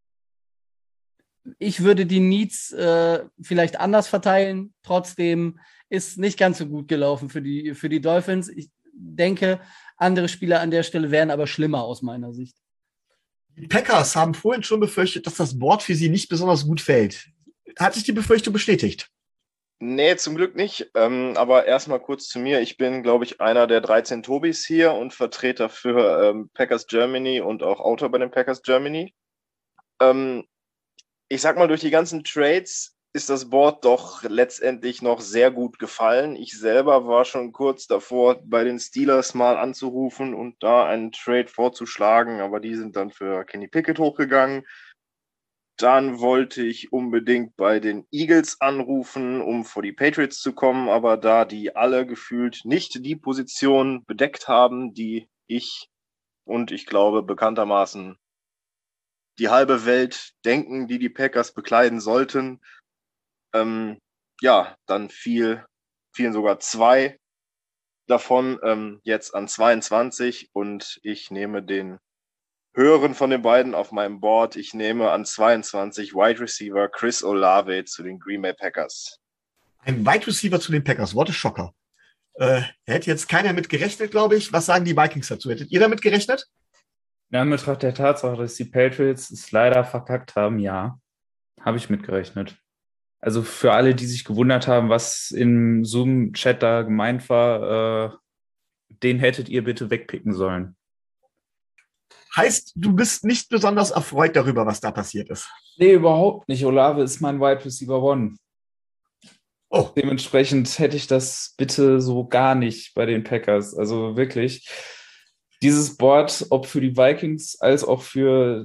ich würde die Needs äh, vielleicht anders verteilen. Trotzdem ist nicht ganz so gut gelaufen für die, für die Dolphins. Ich denke, andere Spieler an der Stelle wären aber schlimmer aus meiner Sicht. Die Packers haben vorhin schon befürchtet, dass das Board für sie nicht besonders gut fällt. Hat sich die Befürchtung bestätigt? Nee, zum Glück nicht. Ähm, aber erstmal kurz zu mir. Ich bin, glaube ich, einer der dreizehn Tobis hier und Vertreter für ähm, Packers Germany und auch Autor bei den Packers Germany. Ähm, Ich sag mal, durch die ganzen Trades ist das Board doch letztendlich noch sehr gut gefallen. Ich selber war schon kurz davor, bei den Steelers mal anzurufen und da einen Trade vorzuschlagen, aber die sind dann für Kenny Pickett hochgegangen. Dann wollte ich unbedingt bei den Eagles anrufen, um vor die Patriots zu kommen, aber da die alle gefühlt nicht die Position bedeckt haben, die ich und ich glaube bekanntermaßen die halbe Welt denken, die die Packers bekleiden sollten. Ähm, ja, dann fiel, fielen sogar zwei davon ähm, jetzt an zweiundzwanzig und ich nehme den höheren von den beiden auf meinem Board. Ich nehme an zweiundzwanzig Wide Receiver Chris Olave zu den Green Bay Packers. Ein Wide Receiver zu den Packers, Worte Schocker. Äh, hätte jetzt keiner mit gerechnet, glaube ich. Was sagen die Vikings dazu? Hättet ihr damit gerechnet? In Anbetracht der Tatsache, dass die Patriots es leider verkackt haben, ja, habe ich mitgerechnet. Also für alle, die sich gewundert haben, was im Zoom-Chat da gemeint war, äh, den hättet ihr bitte wegpicken sollen. Heißt, du bist nicht besonders erfreut darüber, was da passiert ist? Nee, überhaupt nicht. Olave ist mein Wide Receiver One. Oh. Dementsprechend hätte ich das bitte so gar nicht bei den Packers. Also wirklich, dieses Board, ob für die Vikings als auch für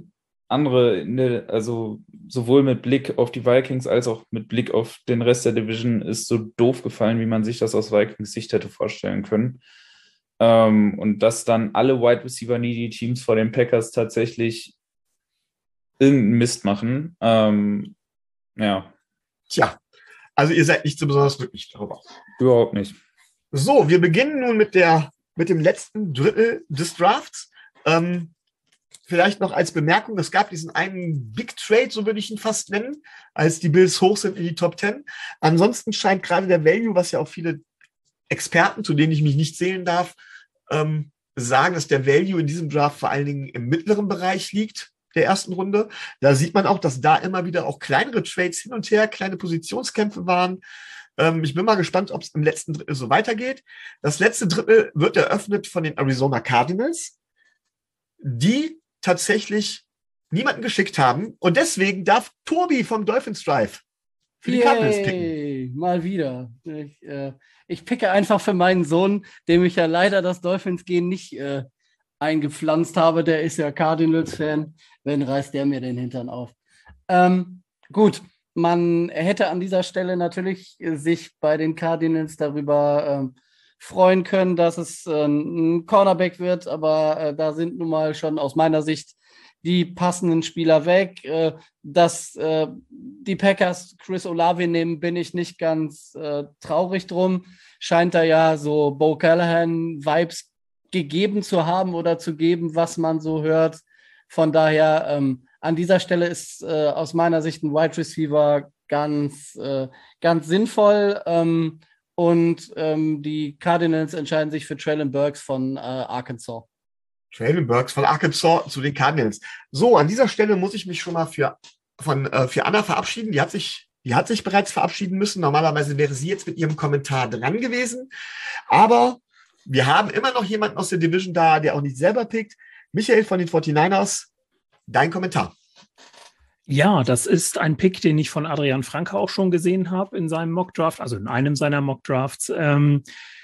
andere, ne, also sowohl mit Blick auf die Vikings als auch mit Blick auf den Rest der Division ist so doof gefallen, wie man sich das aus Vikings Sicht hätte vorstellen können. Ähm, und dass dann alle Wide Receiver Needy Teams vor den Packers tatsächlich irgendeinen Mist machen. Ähm, ja. Tja, also ihr seid nicht so besonders glücklich darüber. Überhaupt nicht. So, wir beginnen nun mit der mit dem letzten Drittel des Drafts. Ähm, vielleicht noch als Bemerkung, es gab diesen einen Big Trade, so würde ich ihn fast nennen, als die Bills hoch sind in die Top Ten. Ansonsten scheint gerade der Value, was ja auch viele Experten, zu denen ich mich nicht zählen darf, ähm, sagen, dass der Value in diesem Draft vor allen Dingen im mittleren Bereich liegt, der ersten Runde. Da sieht man auch, dass da immer wieder auch kleinere Trades hin und her, kleine Positionskämpfe waren. Ähm, ich bin mal gespannt, ob es im letzten Drittel so weitergeht. Das letzte Drittel wird eröffnet von den Arizona Cardinals, die tatsächlich niemanden geschickt haben. Und deswegen darf Tobi vom Dolphins Drive für die Cardinals picken. Yay, mal wieder. Ich, äh, ich picke einfach für meinen Sohn, dem ich ja leider das Dolphins-Gen nicht äh, eingepflanzt habe. Der ist ja Cardinals-Fan. Wenn, reißt der mir den Hintern auf. Ähm, gut, man hätte an dieser Stelle natürlich sich bei den Cardinals darüber ähm, freuen können, dass es äh, ein Cornerback wird, aber äh, da sind nun mal schon aus meiner Sicht die passenden Spieler weg. Äh, dass äh, die Packers Chris Olave nehmen, bin ich nicht ganz äh, traurig drum. Scheint da ja so Bo Callahan-Vibes gegeben zu haben oder zu geben, was man so hört. Von daher, ähm, an dieser Stelle ist äh, aus meiner Sicht ein Wide Receiver ganz, äh, ganz sinnvoll. Ähm, und ähm, die Cardinals entscheiden sich für Traylon Burks von äh, Arkansas. Traylon Burks von Arkansas zu den Cardinals. So, an dieser Stelle muss ich mich schon mal für, von, äh, für Anna verabschieden. Die hat sich, die hat sich bereits verabschieden müssen. Normalerweise wäre sie jetzt mit ihrem Kommentar dran gewesen. Aber wir haben immer noch jemanden aus der Division da, der auch nicht selber pickt. Michael von den forty-niners, dein Kommentar. Ja, das ist ein Pick, den ich von Adrian Franke auch schon gesehen habe in seinem Mockdraft, also in einem seiner Mockdrafts. Ähm,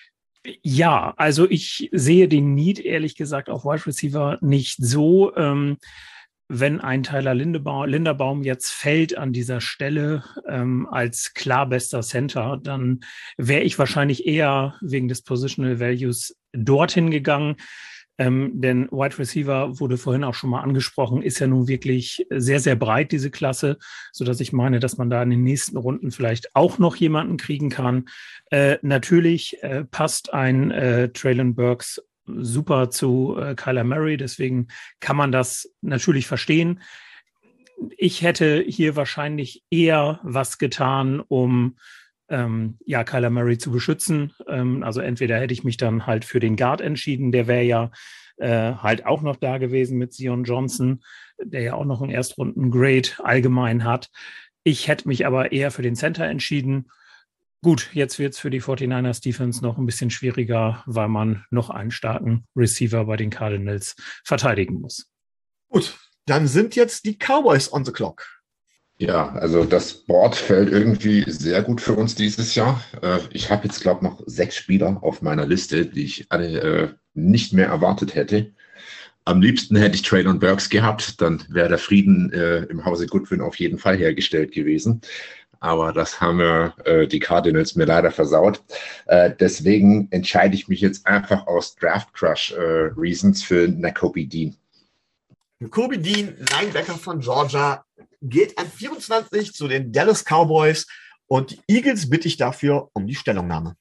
ja, also ich sehe den Need, ehrlich gesagt, auf Wide Receiver nicht so. Ähm, wenn ein Tyler Lindebaum, Linderbaum jetzt fällt an dieser Stelle ähm, als klar bester Center, dann wäre ich wahrscheinlich eher wegen des Positional Values dorthin gegangen. Ähm, denn Wide Receiver wurde vorhin auch schon mal angesprochen, ist ja nun wirklich sehr, sehr breit, diese Klasse, sodass ich meine, dass man da in den nächsten Runden vielleicht auch noch jemanden kriegen kann. Äh, natürlich äh, passt ein äh, Traylon Burks super zu äh, Kyler Murray, deswegen kann man das natürlich verstehen. Ich hätte hier wahrscheinlich eher was getan, um Ähm, ja, Kyler Murray zu beschützen. Ähm, also entweder hätte ich mich dann halt für den Guard entschieden, der wäre ja äh, halt auch noch da gewesen mit Zion Johnson, der ja auch noch einen Erstrunden-Grade allgemein hat. Ich hätte mich aber eher für den Center entschieden. Gut, jetzt wird es für die forty-niners Defense noch ein bisschen schwieriger, weil man noch einen starken Receiver bei den Cardinals verteidigen muss. Gut, dann sind jetzt die Cowboys on the clock. Ja, also das Board fällt irgendwie sehr gut für uns dieses Jahr. Ich habe jetzt, glaube ich, noch sechs Spieler auf meiner Liste, die ich alle nicht mehr erwartet hätte. Am liebsten hätte ich Traylon Burks gehabt, dann wäre der Frieden im Hause Goodwin auf jeden Fall hergestellt gewesen. Aber das haben wir, die Cardinals mir leider versaut. Deswegen entscheide ich mich jetzt einfach aus Draft Crush Reasons für Nakobe Dean. Nakobe Dean, Linebacker von Georgia, geht an vierundzwanzig zu den Dallas Cowboys und die Eagles bitte ich dafür um die Stellungnahme.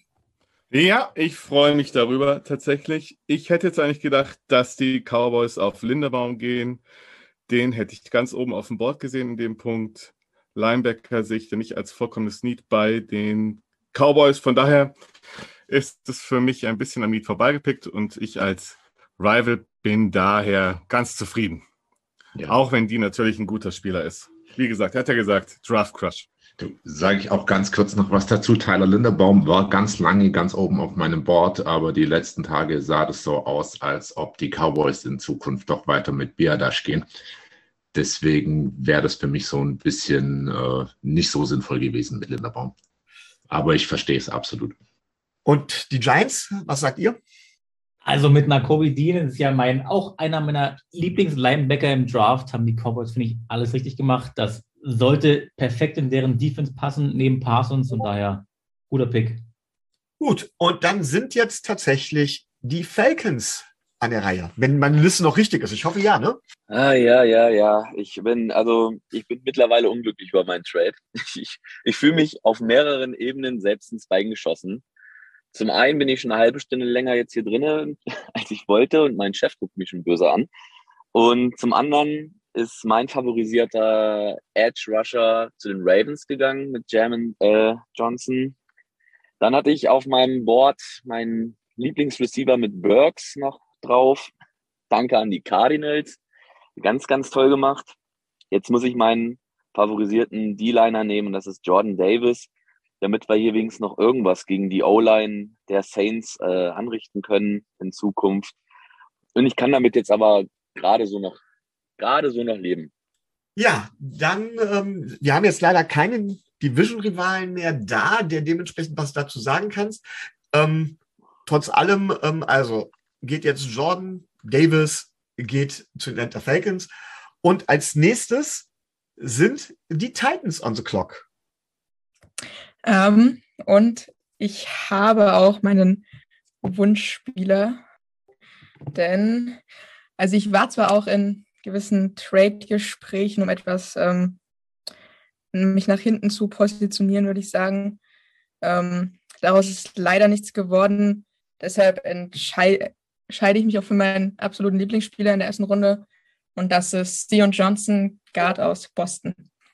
Ja, ich freue mich darüber tatsächlich. Ich hätte jetzt eigentlich gedacht, dass die Cowboys auf Linderbaum gehen. Den hätte ich ganz oben auf dem Board gesehen in dem Punkt. Linebacker sehe ich ja nicht als vollkommenes Need bei den Cowboys. Von daher ist es für mich ein bisschen am Need vorbeigepickt und ich als Rival bin daher ganz zufrieden. Ja. Auch wenn die natürlich ein guter Spieler ist. Wie gesagt, er hat ja gesagt, Draft Crush. Sage ich auch ganz kurz noch was dazu. Tyler Linderbaum war ganz lange ganz oben auf meinem Board, aber die letzten Tage sah das so aus, als ob die Cowboys in Zukunft doch weiter mit Biadasz gehen. Deswegen wäre das für mich so ein bisschen äh, nicht so sinnvoll gewesen mit Linderbaum. Aber ich verstehe es absolut. Und die Giants, was sagt ihr? Also mit Nakobe Dean, das ist ja mein, auch einer meiner Lieblings-Linebacker im Draft, haben die Cowboys, finde ich, alles richtig gemacht. Das sollte perfekt in deren Defense passen, neben Parsons, und daher guter Pick. Gut, und dann sind jetzt tatsächlich die Falcons an der Reihe, wenn meine Liste noch richtig ist. Ich hoffe, ja, ne? Ah, ja, ja, ja. Ich bin, also, ich bin mittlerweile unglücklich über meinen Trade. Ich, ich fühle mich auf mehreren Ebenen selbst ins Bein geschossen. Zum einen bin ich schon eine halbe Stunde länger jetzt hier drinnen, als ich wollte, und mein Chef guckt mich schon böse an. Und zum anderen ist mein favorisierter Edge Rusher zu den Ravens gegangen mit Jamin äh, Johnson. Dann hatte ich auf meinem Board meinen Lieblingsreceiver mit Burks noch drauf. Danke an die Cardinals. Ganz, ganz toll gemacht. Jetzt muss ich meinen favorisierten D-Liner nehmen, und das ist Jordan Davis, damit wir hier wenigstens noch irgendwas gegen die O-Line der Saints äh, anrichten können in Zukunft. Und ich kann damit jetzt aber gerade so noch, gerade so noch leben. Ja, dann, ähm, wir haben jetzt leider keinen Division-Rivalen mehr da, der dementsprechend was dazu sagen kannst. Ähm, trotz allem, ähm, also geht jetzt Jordan Davis, geht zu den Atlanta Falcons. Und als nächstes sind die Titans on the clock. Ähm, und ich habe auch meinen Wunschspieler, denn, also ich war zwar auch in gewissen Trade-Gesprächen, um etwas ähm, mich nach hinten zu positionieren, würde ich sagen. Ähm, daraus ist leider nichts geworden. Deshalb entscheide ich mich auch für meinen absoluten Lieblingsspieler in der ersten Runde. Und das ist Dion Johnson, Guard aus Boston.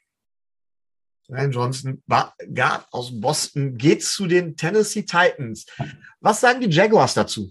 Ryan Johnson, Guard aus Boston, geht zu den Tennessee Titans. Was sagen die Jaguars dazu?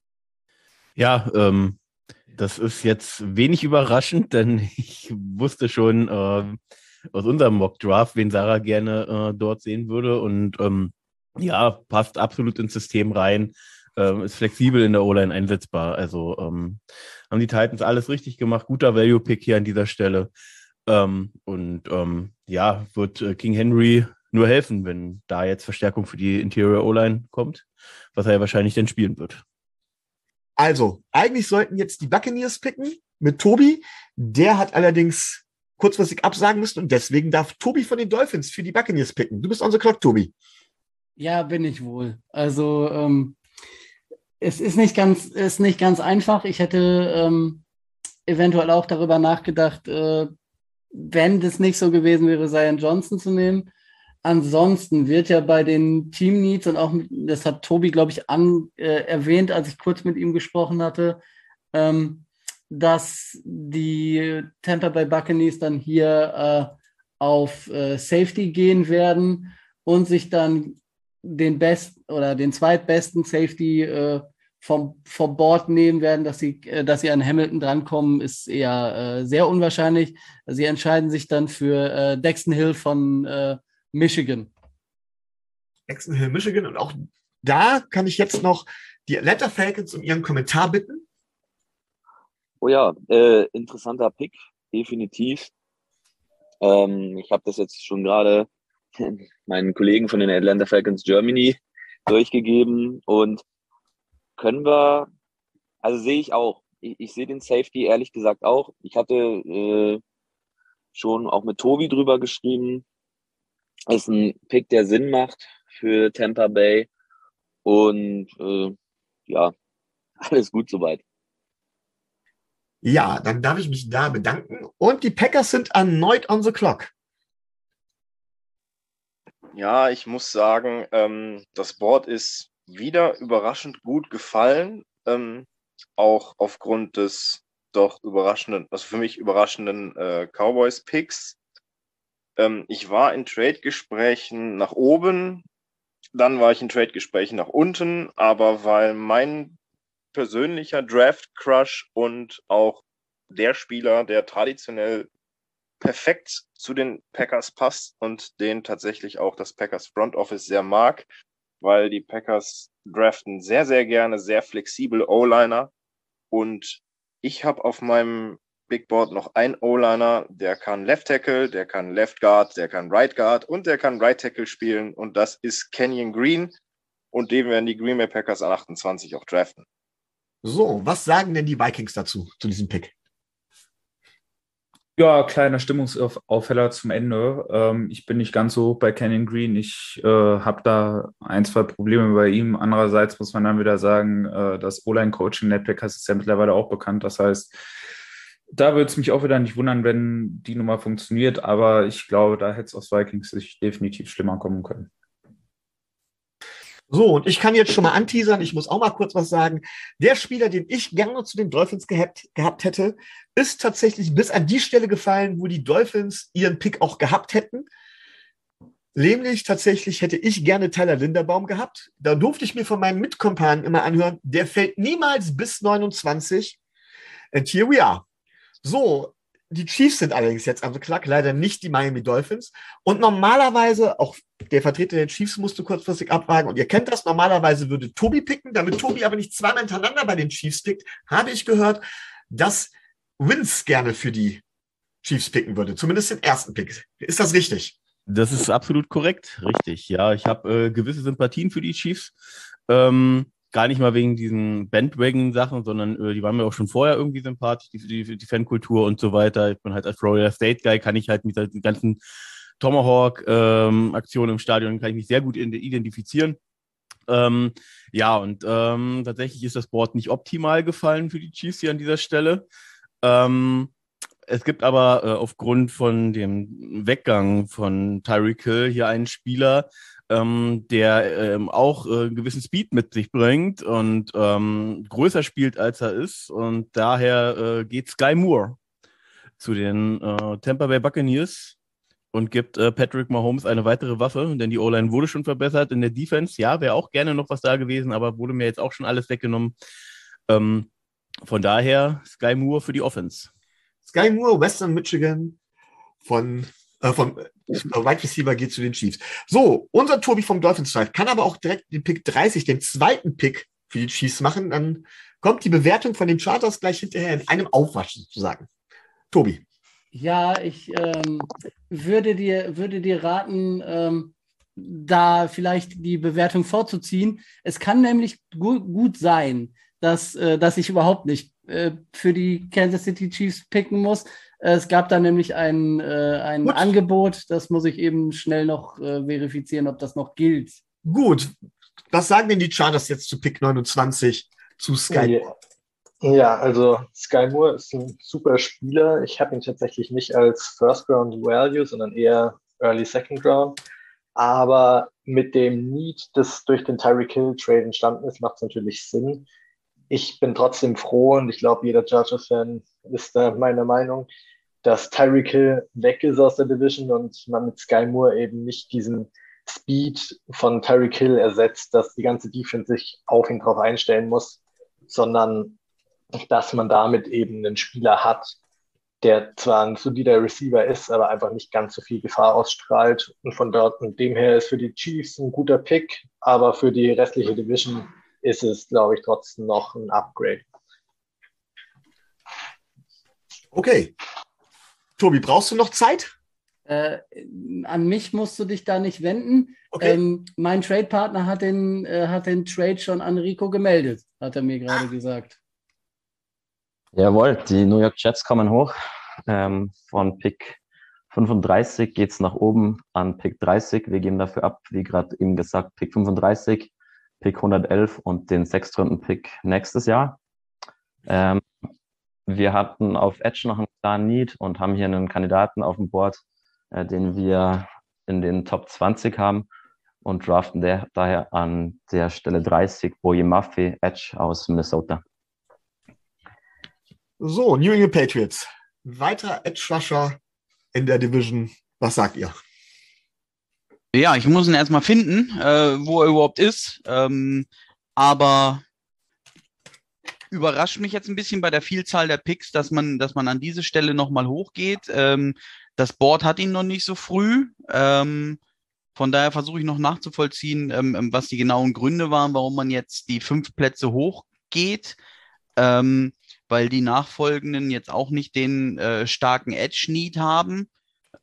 Ja, ähm, das ist jetzt wenig überraschend, denn ich wusste schon äh, aus unserem Mock-Draft, wen Sarah gerne äh, dort sehen würde. Und ähm, ja, passt absolut ins System rein, ähm, ist flexibel in der O-Line einsetzbar. Also ähm, haben die Titans alles richtig gemacht. Guter Value-Pick hier an dieser Stelle. Ähm, und ähm, ja, wird äh, King Henry nur helfen, wenn da jetzt Verstärkung für die Interior O-Line kommt, was er ja wahrscheinlich dann spielen wird. Also, eigentlich sollten jetzt die Buccaneers picken mit Tobi. Der hat allerdings kurzfristig absagen müssen, und deswegen darf Tobi von den Dolphins für die Buccaneers picken. Du bist on the clock, Tobi. Ja, bin ich wohl. Also, ähm, es ist nicht ganz, ist nicht ganz einfach. Ich hätte ähm, eventuell auch darüber nachgedacht, äh, wenn das nicht so gewesen wäre, Zion Johnson zu nehmen. Ansonsten wird ja bei den Team Needs, und auch, mit, das hat Tobi, glaube ich, an, äh, erwähnt, als ich kurz mit ihm gesprochen hatte, ähm, dass die Tampa Bay Buccaneers dann hier äh, auf äh, Safety gehen werden und sich dann den best oder den zweitbesten Safety äh, vom, vom Board nehmen werden. Dass sie, äh, dass sie an Hamilton drankommen, ist eher äh, sehr unwahrscheinlich. Sie entscheiden sich dann für äh, Daxton Hill von äh, Michigan. Daxton Hill, Michigan. Und auch da kann ich jetzt noch die Atlanta Falcons um ihren Kommentar bitten. Oh ja, äh, interessanter Pick, definitiv. Ähm, ich habe das jetzt schon gerade meinen Kollegen von den Atlanta Falcons Germany durchgegeben, und können wir, also sehe ich auch, ich, ich sehe den Safety ehrlich gesagt auch. Ich hatte äh, schon auch mit Tobi drüber geschrieben. Ist ein Pick, der Sinn macht für Tampa Bay, und äh, ja, alles gut soweit. Ja, dann darf ich mich da bedanken. Und die Packers sind erneut on the clock. Ja, ich muss sagen, ähm, das Board ist wieder überraschend gut gefallen. Ähm, auch aufgrund des doch überraschenden, also für mich überraschenden äh, Cowboys-Picks. Ähm, ich war in Trade-Gesprächen nach oben, dann war ich in Trade-Gesprächen nach unten, aber weil mein persönlicher Draft-Crush und auch der Spieler, der traditionell perfekt zu den Packers passt und den tatsächlich auch das Packers Front Office sehr mag, weil die Packers draften sehr, sehr gerne sehr flexibel O-Liner, und ich habe auf meinem Big Board noch einen O-Liner, der kann Left Tackle, der kann Left Guard, der kann Right Guard und der kann Right Tackle spielen, und das ist Kenyon Green, und den werden die Green Bay Packers an achtundzwanzig auch draften. So, was sagen denn die Vikings dazu, zu diesem Pick? Ja, kleiner Stimmungsaufheller zum Ende. Ähm, ich bin nicht ganz so hoch bei Kenyon Green. Ich äh, habe da ein, zwei Probleme bei ihm. Andererseits muss man dann wieder sagen, äh, das O-Line-Coaching Netpackers ist ja mittlerweile auch bekannt. Das heißt, da würde es mich auch wieder nicht wundern, wenn die Nummer funktioniert. Aber ich glaube, da hätte es aus Vikings sich definitiv schlimmer kommen können. So, und ich kann jetzt schon mal anteasern, ich muss auch mal kurz was sagen. Der Spieler, den ich gerne zu den Dolphins gehabt, gehabt hätte, ist tatsächlich bis an die Stelle gefallen, wo die Dolphins ihren Pick auch gehabt hätten. Nämlich tatsächlich hätte ich gerne Tyler Linderbaum gehabt. Da durfte ich mir von meinen Mitkompanen immer anhören, der fällt niemals bis neunundzwanzig. And here we are. So, die Chiefs sind allerdings jetzt am Klack, leider nicht die Miami Dolphins. Und normalerweise, auch der Vertreter der Chiefs musste kurzfristig abwagen, und ihr kennt das, normalerweise würde Tobi picken, damit Tobi aber nicht zweimal hintereinander bei den Chiefs pickt, habe ich gehört, dass Vince gerne für die Chiefs picken würde, zumindest den ersten Pick. Ist das richtig? Das ist absolut korrekt, richtig. Ja, ich habe äh, gewisse Sympathien für die Chiefs. Ähm, gar nicht mal wegen diesen Bandwagon-Sachen, sondern äh, die waren mir auch schon vorher irgendwie sympathisch, die, die, die Fankultur und so weiter. Ich bin halt als Florida State-Guy, kann ich halt mit den ganzen Tomahawk-Aktionen ähm, im Stadion, kann ich mich sehr gut identifizieren. Ähm, ja, und ähm, tatsächlich ist das Board nicht optimal gefallen für die Chiefs hier an dieser Stelle. Ähm, es gibt aber äh, aufgrund von dem Weggang von Tyreek Hill hier einen Spieler, ähm, der ähm, auch äh, einen gewissen Speed mit sich bringt und ähm, größer spielt, als er ist. Und daher äh, geht Sky Moore zu den äh, Tampa Bay Buccaneers und gibt äh, Patrick Mahomes eine weitere Waffe, denn die O-Line wurde schon verbessert. In der Defense, ja, wäre auch gerne noch was da gewesen, aber wurde mir jetzt auch schon alles weggenommen. Ähm, von daher Sky Moore für die Offense. Sky Moore, Western Michigan, von, äh, von äh, Wide Receiver geht zu den Chiefs. So, unser Tobi vom Dolphins Drive kann aber auch direkt den Pick dreißig, den zweiten Pick für die Chiefs machen. Dann kommt die Bewertung von den Chargers gleich hinterher in einem Aufwasch sozusagen. Tobi. Ja, ich ähm, würde, dir, würde dir raten, ähm, da vielleicht die Bewertung vorzuziehen. Es kann nämlich gu- gut sein, dass, äh, dass ich überhaupt nicht äh, für die Kansas City Chiefs picken muss. Äh, es gab da nämlich ein, äh, ein Angebot, das muss ich eben schnell noch äh, verifizieren, ob das noch gilt. Gut, was sagen denn die Chargers jetzt zu Pick neunundzwanzig zu Sky Moore? Ja, also Sky Moore ist ein super Spieler. Ich habe ihn tatsächlich nicht als First Round Value, sondern eher Early Second Round. Aber mit dem Need, das durch den Tyreek Hill Trade entstanden ist, macht es natürlich Sinn. Ich bin trotzdem froh, und ich glaube, jeder Chargers-Fan ist da meiner Meinung, dass Tyreek Hill weg ist aus der Division und man mit Sky Moore eben nicht diesen Speed von Tyreek Hill ersetzt, dass die ganze Defense sich auf ihn drauf einstellen muss, sondern dass man damit eben einen Spieler hat, der zwar ein solider Receiver ist, aber einfach nicht ganz so viel Gefahr ausstrahlt. Und von dort und dem her ist für die Chiefs ein guter Pick, aber für die restliche Division ist es, glaube ich, trotzdem noch ein Upgrade. Okay. Tobi, brauchst du noch Zeit? Äh, an mich musst du dich da nicht wenden. Okay. Ähm, mein Trade-Partner hat den, äh, hat den Trade schon an Rico gemeldet, hat er mir gerade gesagt. Jawohl, die New York Jets kommen hoch. Ähm, von Pick fünfunddreißig geht es nach oben an Pick dreißig. Wir geben dafür ab, wie gerade eben gesagt, Pick fünfunddreißig, Pick hundertelf und den Sechstrunden-Pick nächstes Jahr. Ähm, wir hatten auf Edge noch einen klaren Need und haben hier einen Kandidaten auf dem Board, äh, den wir in den Top zwanzig haben und draften der, daher an der Stelle dreißig Boye Mafe, Edge aus Minnesota. So, New England Patriots. Weiterer Edge-Rusher in der Division. Was sagt ihr? Ja, ich muss ihn erstmal finden, äh, wo er überhaupt ist. Ähm, aber überrascht mich jetzt ein bisschen bei der Vielzahl der Picks, dass man, dass man an diese Stelle nochmal hochgeht. Ähm, das Board hat ihn noch nicht so früh. Ähm, von daher versuche ich noch nachzuvollziehen, ähm, was die genauen Gründe waren, warum man jetzt die fünf Plätze hochgeht. Ähm, weil die Nachfolgenden jetzt auch nicht den äh, starken Edge-Need haben,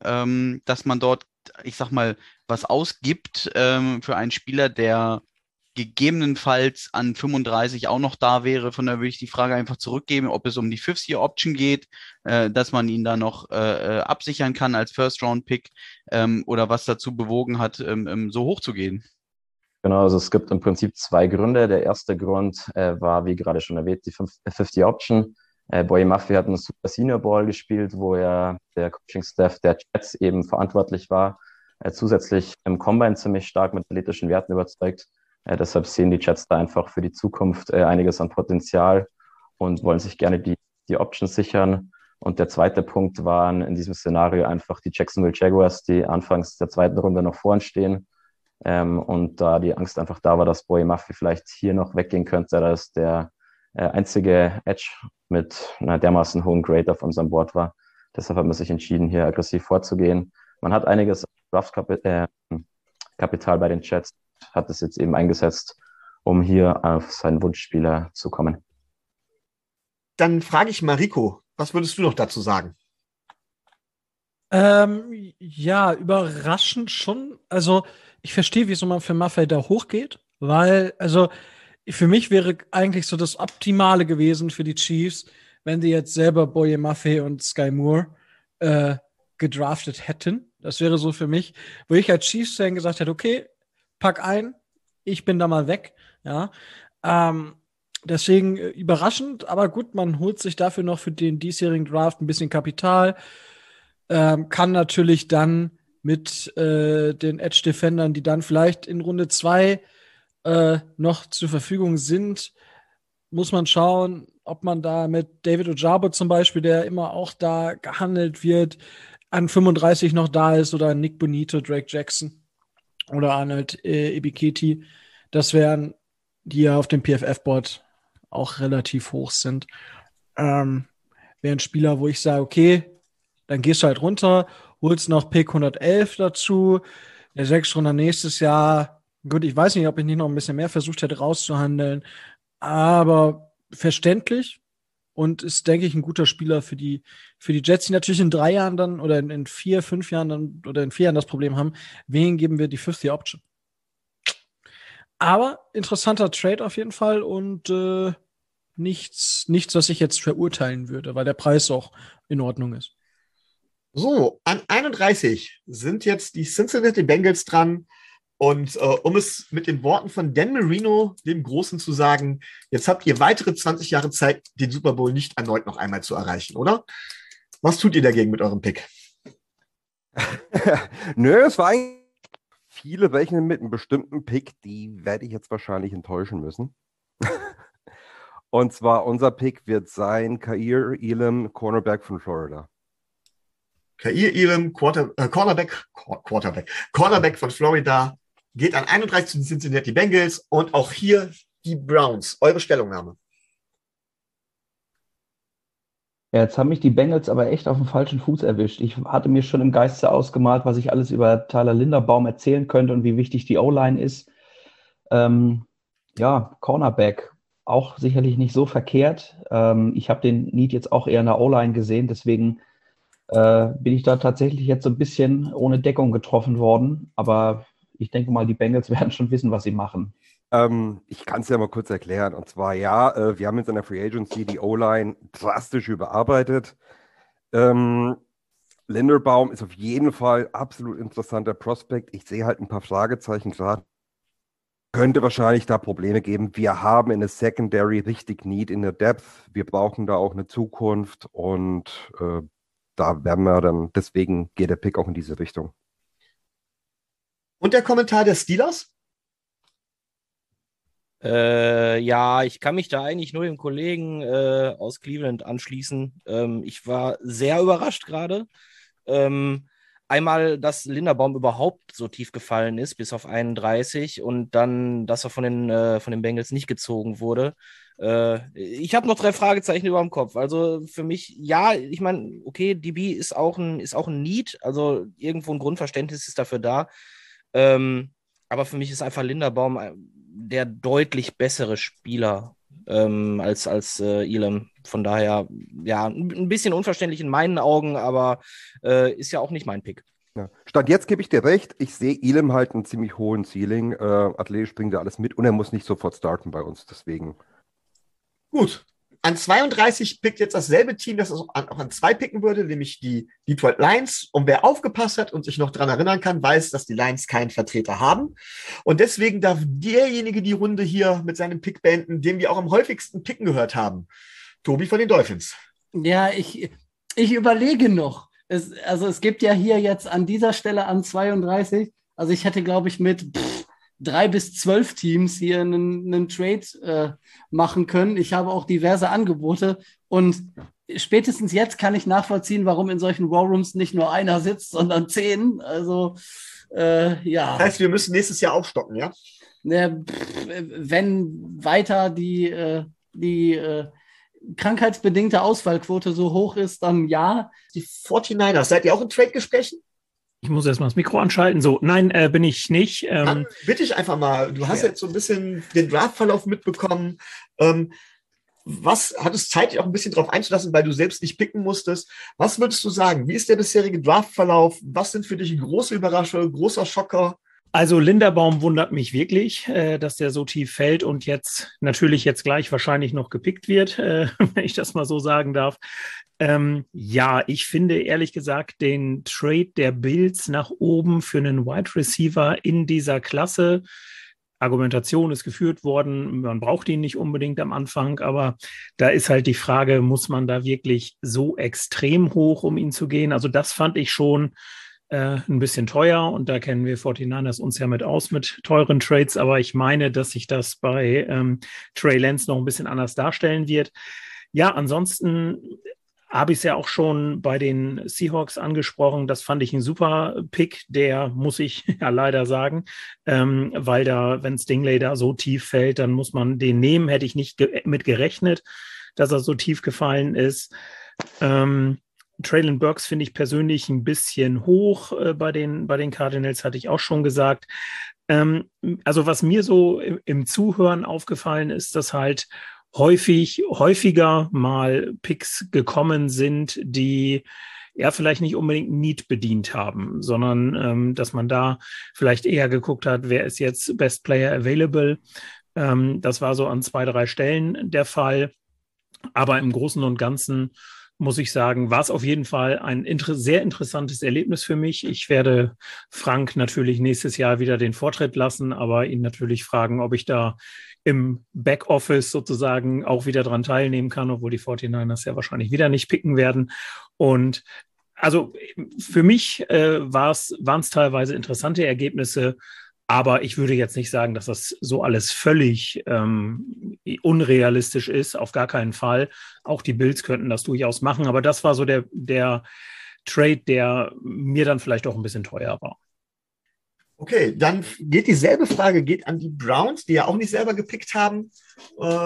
ähm, dass man dort, ich sag mal, was ausgibt ähm, für einen Spieler, der gegebenenfalls an fünfunddreißig auch noch da wäre. Von daher würde ich die Frage einfach zurückgeben, ob es um die Fifth-Year-Option geht, äh, dass man ihn da noch äh, absichern kann als First-Round-Pick ähm, oder was dazu bewogen hat, ähm, so hoch zu gehen. Genau, also es gibt im Prinzip zwei Gründe. Der erste Grund äh, war, wie gerade schon erwähnt, die Fifth-Year-Option. Äh, Boye Mafe hat einen Super Senior Ball gespielt, wo ja der Coaching-Staff der Jets eben verantwortlich war. Äh, zusätzlich im Combine ziemlich stark mit athletischen Werten überzeugt. Äh, deshalb sehen die Jets da einfach für die Zukunft äh, einiges an Potenzial und wollen sich gerne die, die Options sichern. Und der zweite Punkt waren in diesem Szenario einfach die Jacksonville Jaguars, die anfangs der zweiten Runde noch vorn stehen. Ähm, und da die Angst einfach da war, dass Boye Mafe vielleicht hier noch weggehen könnte, da es der äh, einzige Edge mit einer dermaßen hohen Grade auf unserem Board war. Deshalb hat man sich entschieden, hier aggressiv vorzugehen. Man hat einiges Draft-Kapital äh, bei den Jets, hat es jetzt eben eingesetzt, um hier auf seinen Wunschspieler zu kommen. Dann frage ich Mariko, was würdest du noch dazu sagen? Ähm, ja, überraschend schon. Also, ich verstehe, wieso man für Maffei da hochgeht, weil, also, für mich wäre eigentlich so das Optimale gewesen für die Chiefs, wenn die jetzt selber Boye Mafe und Sky Moore äh, gedraftet hätten. Das wäre so für mich, wo ich als Chiefs-Fan gesagt hätte, okay, pack ein, ich bin da mal weg, ja. Ähm, deswegen äh, überraschend, aber gut, man holt sich dafür noch für den diesjährigen Draft ein bisschen Kapital, ähm, kann natürlich dann mit äh, den Edge-Defendern, die dann vielleicht in Runde zwei äh, noch zur Verfügung sind, muss man schauen, ob man da mit David Ojabo zum Beispiel, der immer auch da gehandelt wird, an fünfunddreißig noch da ist, oder Nick Bonito, Drake Jackson oder Arnold äh, Ebiketie. Das wären, die ja auf dem P F F-Board auch relativ hoch sind. Ähm, wären Spieler, wo ich sage, okay, dann gehst du halt runter, holst noch Pick hundertelf dazu, der Sechstrunder nächstes Jahr. Gut, ich weiß nicht, ob ich nicht noch ein bisschen mehr versucht hätte rauszuhandeln, aber verständlich und ist, denke ich, ein guter Spieler für die, für die Jets, die natürlich in drei Jahren dann oder in, in vier, fünf Jahren dann oder in vier Jahren das Problem haben, wen geben wir die Fifth-Year-Option? Aber interessanter Trade auf jeden Fall und äh, nichts, nichts, was ich jetzt verurteilen würde, weil der Preis auch in Ordnung ist. So, an einunddreißig sind jetzt die Cincinnati Bengals dran. Und äh, um es mit den Worten von Dan Marino, dem Großen, zu sagen, jetzt habt ihr weitere zwanzig Jahre Zeit, den Super Bowl nicht erneut noch einmal zu erreichen, oder? Was tut ihr dagegen mit eurem Pick? Nö, es war eigentlich viele rechnen mit einem bestimmten Pick, die werde ich jetzt wahrscheinlich enttäuschen müssen. Und zwar unser Pick wird sein Kaiir Elam, Cornerback von Florida. Kaiir Elam, Quarter, äh, Cornerback, Quarterback, Cornerback von Florida, geht an einunddreißig zu den Cincinnati Bengals und auch hier die Browns. Eure Stellungnahme. Ja, jetzt haben mich die Bengals aber echt auf dem falschen Fuß erwischt. Ich hatte mir schon im Geiste ausgemalt, was ich alles über Tyler Linderbaum erzählen könnte und wie wichtig die O-Line ist. Ähm, ja, Cornerback, auch sicherlich nicht so verkehrt. Ähm, ich habe den Need jetzt auch eher in der O-Line gesehen, deswegen äh, bin ich da tatsächlich jetzt so ein bisschen ohne Deckung getroffen worden. Aber ich denke mal, die Bengals werden schon wissen, was sie machen. Ähm, ich kann es ja mal kurz erklären. Und zwar, ja, äh, wir haben jetzt in der Free Agency die O-Line drastisch überarbeitet. Ähm, Linderbaum ist auf jeden Fall absolut interessanter Prospekt. Ich sehe halt ein paar Fragezeichen gerade. Könnte wahrscheinlich da Probleme geben. Wir haben in der Secondary richtig Need in der Depth. Wir brauchen da auch eine Zukunft und äh, da werden wir dann, deswegen geht der Pick auch in diese Richtung. Und der Kommentar der Steelers? Äh, ja, ich kann mich da eigentlich nur dem Kollegen äh, aus Cleveland anschließen. Ähm, ich war sehr überrascht gerade. Ähm, einmal, dass Linderbaum überhaupt so tief gefallen ist, bis auf einunddreißig, und dann, dass er von den, äh, von den Bengals nicht gezogen wurde. Äh, ich habe noch drei Fragezeichen über dem Kopf. Also für mich, ja, ich meine, okay, D B ist auch ein, ist auch ein Need, also irgendwo ein Grundverständnis ist dafür da. Ähm, aber für mich ist einfach Linderbaum der deutlich bessere Spieler ähm, als, als äh, Elam. Von daher, ja, ein bisschen unverständlich in meinen Augen, aber äh, ist ja auch nicht mein Pick. Ja. Stand jetzt gebe ich dir recht, ich sehe Elam halt einen ziemlich hohen Ceiling. Äh, athletisch bringt er alles mit und er muss nicht sofort starten bei uns, deswegen. Gut. An zweiunddreißig pickt jetzt dasselbe Team, das auch an, auch an zwei picken würde, nämlich die Detroit Lions. Und wer aufgepasst hat und sich noch daran erinnern kann, weiß, dass die Lions keinen Vertreter haben. Und deswegen darf derjenige die Runde hier mit seinem Pick beenden, den wir auch am häufigsten picken gehört haben. Tobi von den Dolphins. Ja, ich, ich überlege noch. Es, also es gibt ja hier jetzt an dieser Stelle an zweiunddreißig, also ich hätte, glaube ich, mit pff, drei bis zwölf Teams hier einen, einen Trade äh, machen können. Ich habe auch diverse Angebote und spätestens jetzt kann ich nachvollziehen, warum in solchen Warrooms nicht nur einer sitzt, sondern zehn. Also äh, ja. Das heißt, wir müssen nächstes Jahr aufstocken, ja? Ne, pff, wenn weiter die, äh, die äh, krankheitsbedingte Ausfallquote so hoch ist, dann ja. Die forty-niners, seid ihr auch in Trade-Gesprächen? Ich muss erst mal das Mikro anschalten. So, nein, äh, bin ich nicht. Ähm, Dann bitte ich einfach mal, du hast ja. jetzt so ein bisschen den Draftverlauf mitbekommen. Ähm, was hat es Zeit, dich auch ein bisschen drauf einzulassen, weil du selbst nicht picken musstest? Was würdest du sagen? Wie ist der bisherige Draftverlauf? Was sind für dich große Überraschungen, großer Schocker? Also Linderbaum wundert mich wirklich, äh, dass der so tief fällt und jetzt natürlich jetzt gleich wahrscheinlich noch gepickt wird, äh, wenn ich das mal so sagen darf. Ähm, ja, ich finde ehrlich gesagt den Trade der Bills nach oben für einen Wide Receiver in dieser Klasse. Argumentation ist geführt worden, man braucht ihn nicht unbedingt am Anfang, aber da ist halt die Frage, muss man da wirklich so extrem hoch, um ihn zu gehen? Also das fand ich schon äh, ein bisschen teuer und da kennen wir forty-niners uns ja mit aus mit teuren Trades, aber ich meine, dass sich das bei ähm, Trey Lance noch ein bisschen anders darstellen wird. Ja, ansonsten habe ich es ja auch schon bei den Seahawks angesprochen. Das fand ich ein super Pick, der muss ich ja leider sagen, ähm, weil da, wenn Stingley da so tief fällt, dann muss man den nehmen. Hätte ich nicht ge- mit gerechnet, dass er so tief gefallen ist. Ähm, Traylon Burks finde ich persönlich ein bisschen hoch äh, bei den, bei den Cardinals, hatte ich auch schon gesagt. Ähm, also was mir so im, im Zuhören aufgefallen ist, dass halt häufig, häufiger mal Picks gekommen sind, die ja vielleicht nicht unbedingt Need bedient haben, sondern ähm, dass man da vielleicht eher geguckt hat, wer ist jetzt Best Player Available. Ähm, das war so an zwei, drei Stellen der Fall. Aber im Großen und Ganzen muss ich sagen, war es auf jeden Fall ein inter- sehr interessantes Erlebnis für mich. Ich werde Frank natürlich nächstes Jahr wieder den Vortritt lassen, aber ihn natürlich fragen, ob ich da im Backoffice sozusagen auch wieder dran teilnehmen kann, obwohl die forty-niners ja wahrscheinlich wieder nicht picken werden. Und also für mich äh, waren es teilweise interessante Ergebnisse, aber ich würde jetzt nicht sagen, dass das so alles völlig ähm, unrealistisch ist, auf gar keinen Fall. Auch die Bills könnten das durchaus machen, aber das war so der, der Trade, der mir dann vielleicht auch ein bisschen teuer war. Okay, dann geht dieselbe Frage geht an die Browns, die ja auch nicht selber gepickt haben. Äh,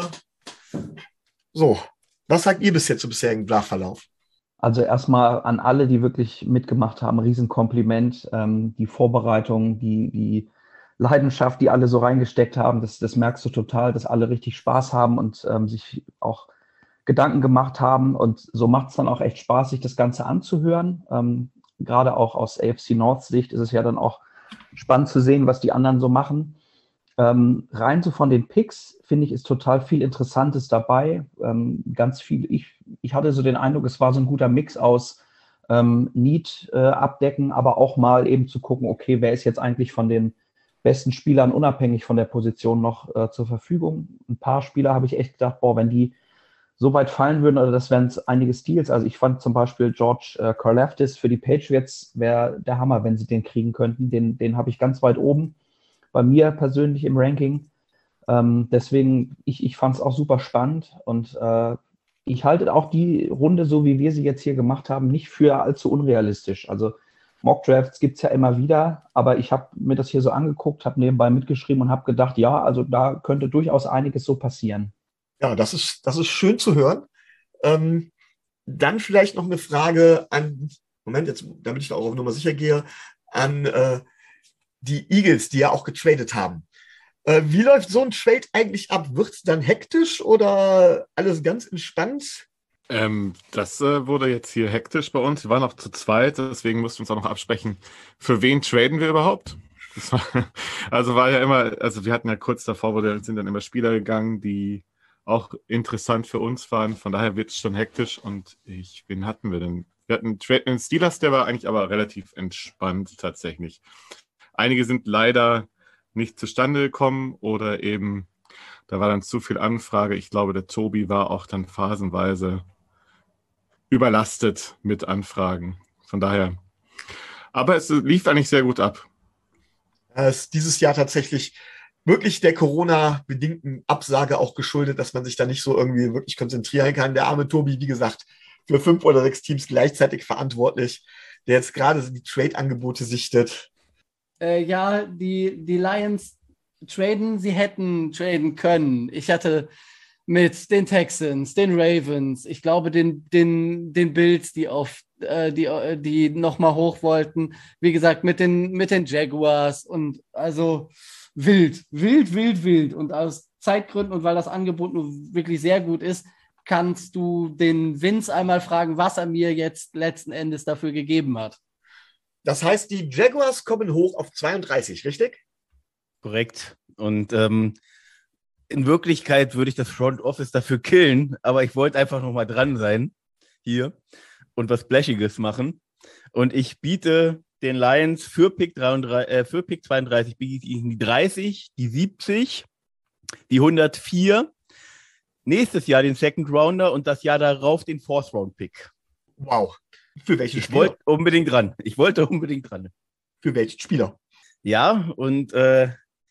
so, was sagt ihr bisher zum bisherigen Draftverlauf? Also erstmal an alle, die wirklich mitgemacht haben, Riesenkompliment. Ähm, die Vorbereitung, die, die Leidenschaft, die alle so reingesteckt haben, das, das merkst du total, dass alle richtig Spaß haben und ähm, sich auch Gedanken gemacht haben. Und so macht es dann auch echt Spaß, sich das Ganze anzuhören. Ähm, gerade auch aus A F C North Sicht ist es ja dann auch spannend zu sehen, was die anderen so machen. Ähm, rein so von den Picks, finde ich, ist total viel Interessantes dabei. Ähm, ganz viel, ich, ich hatte so den Eindruck, es war so ein guter Mix aus ähm, Need äh, abdecken, aber auch mal eben zu gucken, okay, wer ist jetzt eigentlich von den besten Spielern unabhängig von der Position noch äh, zur Verfügung. Ein paar Spieler habe ich echt gedacht, boah, wenn die so weit fallen würden, oder das wären einige Steals. Also ich fand zum Beispiel George äh, Karlaftis für die Patriots wäre der Hammer, wenn sie den kriegen könnten. Den, den habe ich ganz weit oben bei mir persönlich im Ranking. Ähm, deswegen, ich, ich fand es auch super spannend und äh, ich halte auch die Runde, so wie wir sie jetzt hier gemacht haben, nicht für allzu unrealistisch. Also Mock-Drafts gibt es ja immer wieder, aber ich habe mir das hier so angeguckt, habe nebenbei mitgeschrieben und habe gedacht, ja, also da könnte durchaus einiges so passieren. Ja, das ist, das ist schön zu hören. Ähm, dann vielleicht noch eine Frage an, Moment, jetzt, damit ich da auch auf Nummer sicher gehe, an äh, die Eagles, die ja auch getradet haben. Äh, wie läuft so ein Trade eigentlich ab? Wird es dann hektisch oder alles ganz entspannt? Ähm, das äh, wurde jetzt hier hektisch bei uns. Wir waren noch zu zweit, deswegen mussten wir uns auch noch absprechen, für wen traden wir überhaupt? Das war, also war ja immer, also wir hatten ja kurz davor, wo der, sind dann immer Spieler gegangen, die auch interessant für uns waren. Von daher wird es schon hektisch. Und ich, wen hatten wir denn? Wir hatten einen Steelers, der war eigentlich aber relativ entspannt tatsächlich. Einige sind leider nicht zustande gekommen oder eben, da war dann zu viel Anfrage. Ich glaube, der Tobi war auch dann phasenweise überlastet mit Anfragen. Von daher. Aber es lief eigentlich sehr gut ab. Es ist dieses Jahr tatsächlich wirklich der Corona-bedingten Absage auch geschuldet, dass man sich da nicht so irgendwie wirklich konzentrieren kann. Der arme Tobi, wie gesagt, für fünf oder sechs Teams gleichzeitig verantwortlich, der jetzt gerade die Trade-Angebote sichtet. Äh, ja, die, die Lions traden, sie hätten traden können. Ich hatte mit den Texans, den Ravens, ich glaube den, den, den Bills, die auf äh, die, die nochmal hoch wollten, wie gesagt, mit den, mit den Jaguars und also wild, wild, wild, wild. Und aus Zeitgründen und weil das Angebot nur wirklich sehr gut ist, kannst du den Vince einmal fragen, was er mir jetzt letzten Endes dafür gegeben hat. Das heißt, die Jaguars kommen hoch auf zweiunddreißig, richtig? Korrekt. Und ähm, in Wirklichkeit würde ich das Front Office dafür killen, aber ich wollte einfach noch mal dran sein hier und was Splashiges machen. Und ich biete den Lions für Pick, dreiunddreißig, äh, für Pick zweiunddreißig biete ich ihnen die dreißig, die siebzig, die hundertvier, nächstes Jahr den Second Rounder und das Jahr darauf den Fourth Round Pick. Wow. Für welchen ich Spieler? Ich wollte unbedingt dran. Ich wollte unbedingt dran. Für welchen Spieler? Ja, und äh,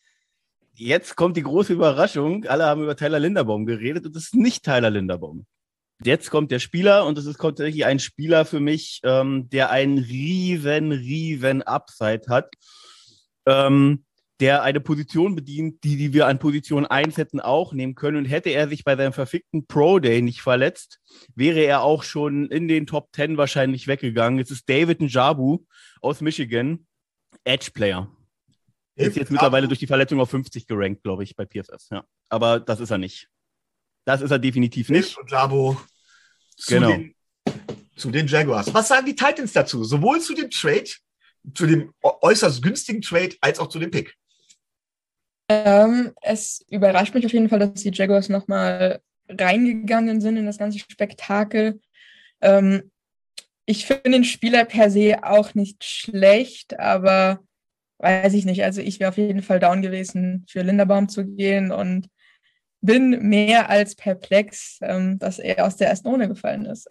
jetzt kommt die große Überraschung. Alle haben über Tyler Linderbaum geredet und es ist nicht Tyler Linderbaum. Jetzt kommt der Spieler und es ist tatsächlich ein Spieler für mich, ähm, der einen riesen, riesen Upside hat, ähm, der eine Position bedient, die, die wir an Position eins hätten auch nehmen können. Und hätte er sich bei seinem verfickten Pro Day nicht verletzt, wäre er auch schon in den Top zehn wahrscheinlich weggegangen. Es ist David Njabu aus Michigan, Edge Player. Er ist jetzt mittlerweile durch die Verletzung auf fünfzig gerankt, glaube ich, bei P F F. Ja. Aber das ist er nicht. Das ist er definitiv nicht. Und Njabu zu, genau. den, zu den Jaguars. Was sagen die Titans dazu? Sowohl zu dem Trade, zu dem äußerst günstigen Trade, als auch zu dem Pick. Ähm, es überrascht mich auf jeden Fall, dass die Jaguars nochmal reingegangen sind in das ganze Spektakel. Ähm, ich finde den Spieler per se auch nicht schlecht, aber weiß ich nicht. Also ich wäre auf jeden Fall down gewesen, für Linderbaum zu gehen und bin mehr als perplex, ähm, dass er aus der ersten Runde gefallen ist.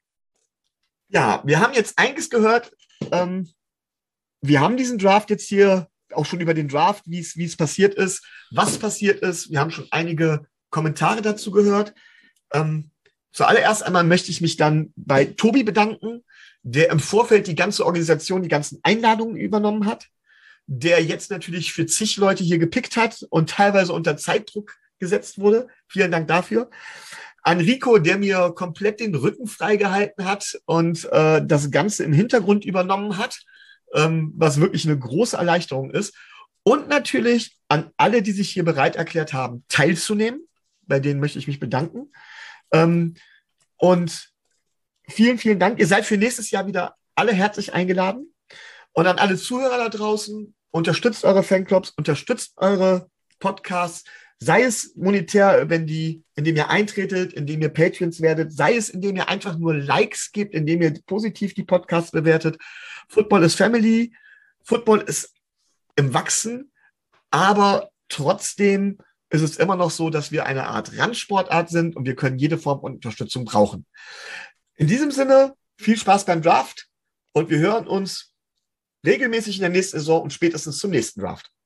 Ja, wir haben jetzt einiges gehört. Ähm, wir haben diesen Draft jetzt hier auch schon über den Draft, wie es wie es passiert ist, was passiert ist. Wir haben schon einige Kommentare dazu gehört. Ähm, zuallererst einmal möchte ich mich dann bei Tobi bedanken, der im Vorfeld die ganze Organisation, die ganzen Einladungen übernommen hat, der jetzt natürlich für zig Leute hier gepickt hat und teilweise unter Zeitdruck gesetzt wurde. Vielen Dank dafür. An Rico, der mir komplett den Rücken freigehalten hat und äh, das Ganze im Hintergrund übernommen hat, ähm, was wirklich eine große Erleichterung ist. Und natürlich an alle, die sich hier bereit erklärt haben, teilzunehmen. Bei denen möchte ich mich bedanken. Ähm, und vielen, vielen Dank. Ihr seid für nächstes Jahr wieder alle herzlich eingeladen. Und an alle Zuhörer da draußen, unterstützt eure Fanclubs, unterstützt eure Podcasts, sei es monetär, wenn die, indem ihr eintretet, indem ihr Patreons werdet, sei es, indem ihr einfach nur Likes gebt, indem ihr positiv die Podcasts bewertet. Football ist Family, Football ist im Wachsen, aber trotzdem ist es immer noch so, dass wir eine Art Randsportart sind und wir können jede Form von Unterstützung brauchen. In diesem Sinne, viel Spaß beim Draft und wir hören uns regelmäßig in der nächsten Saison und spätestens zum nächsten Draft.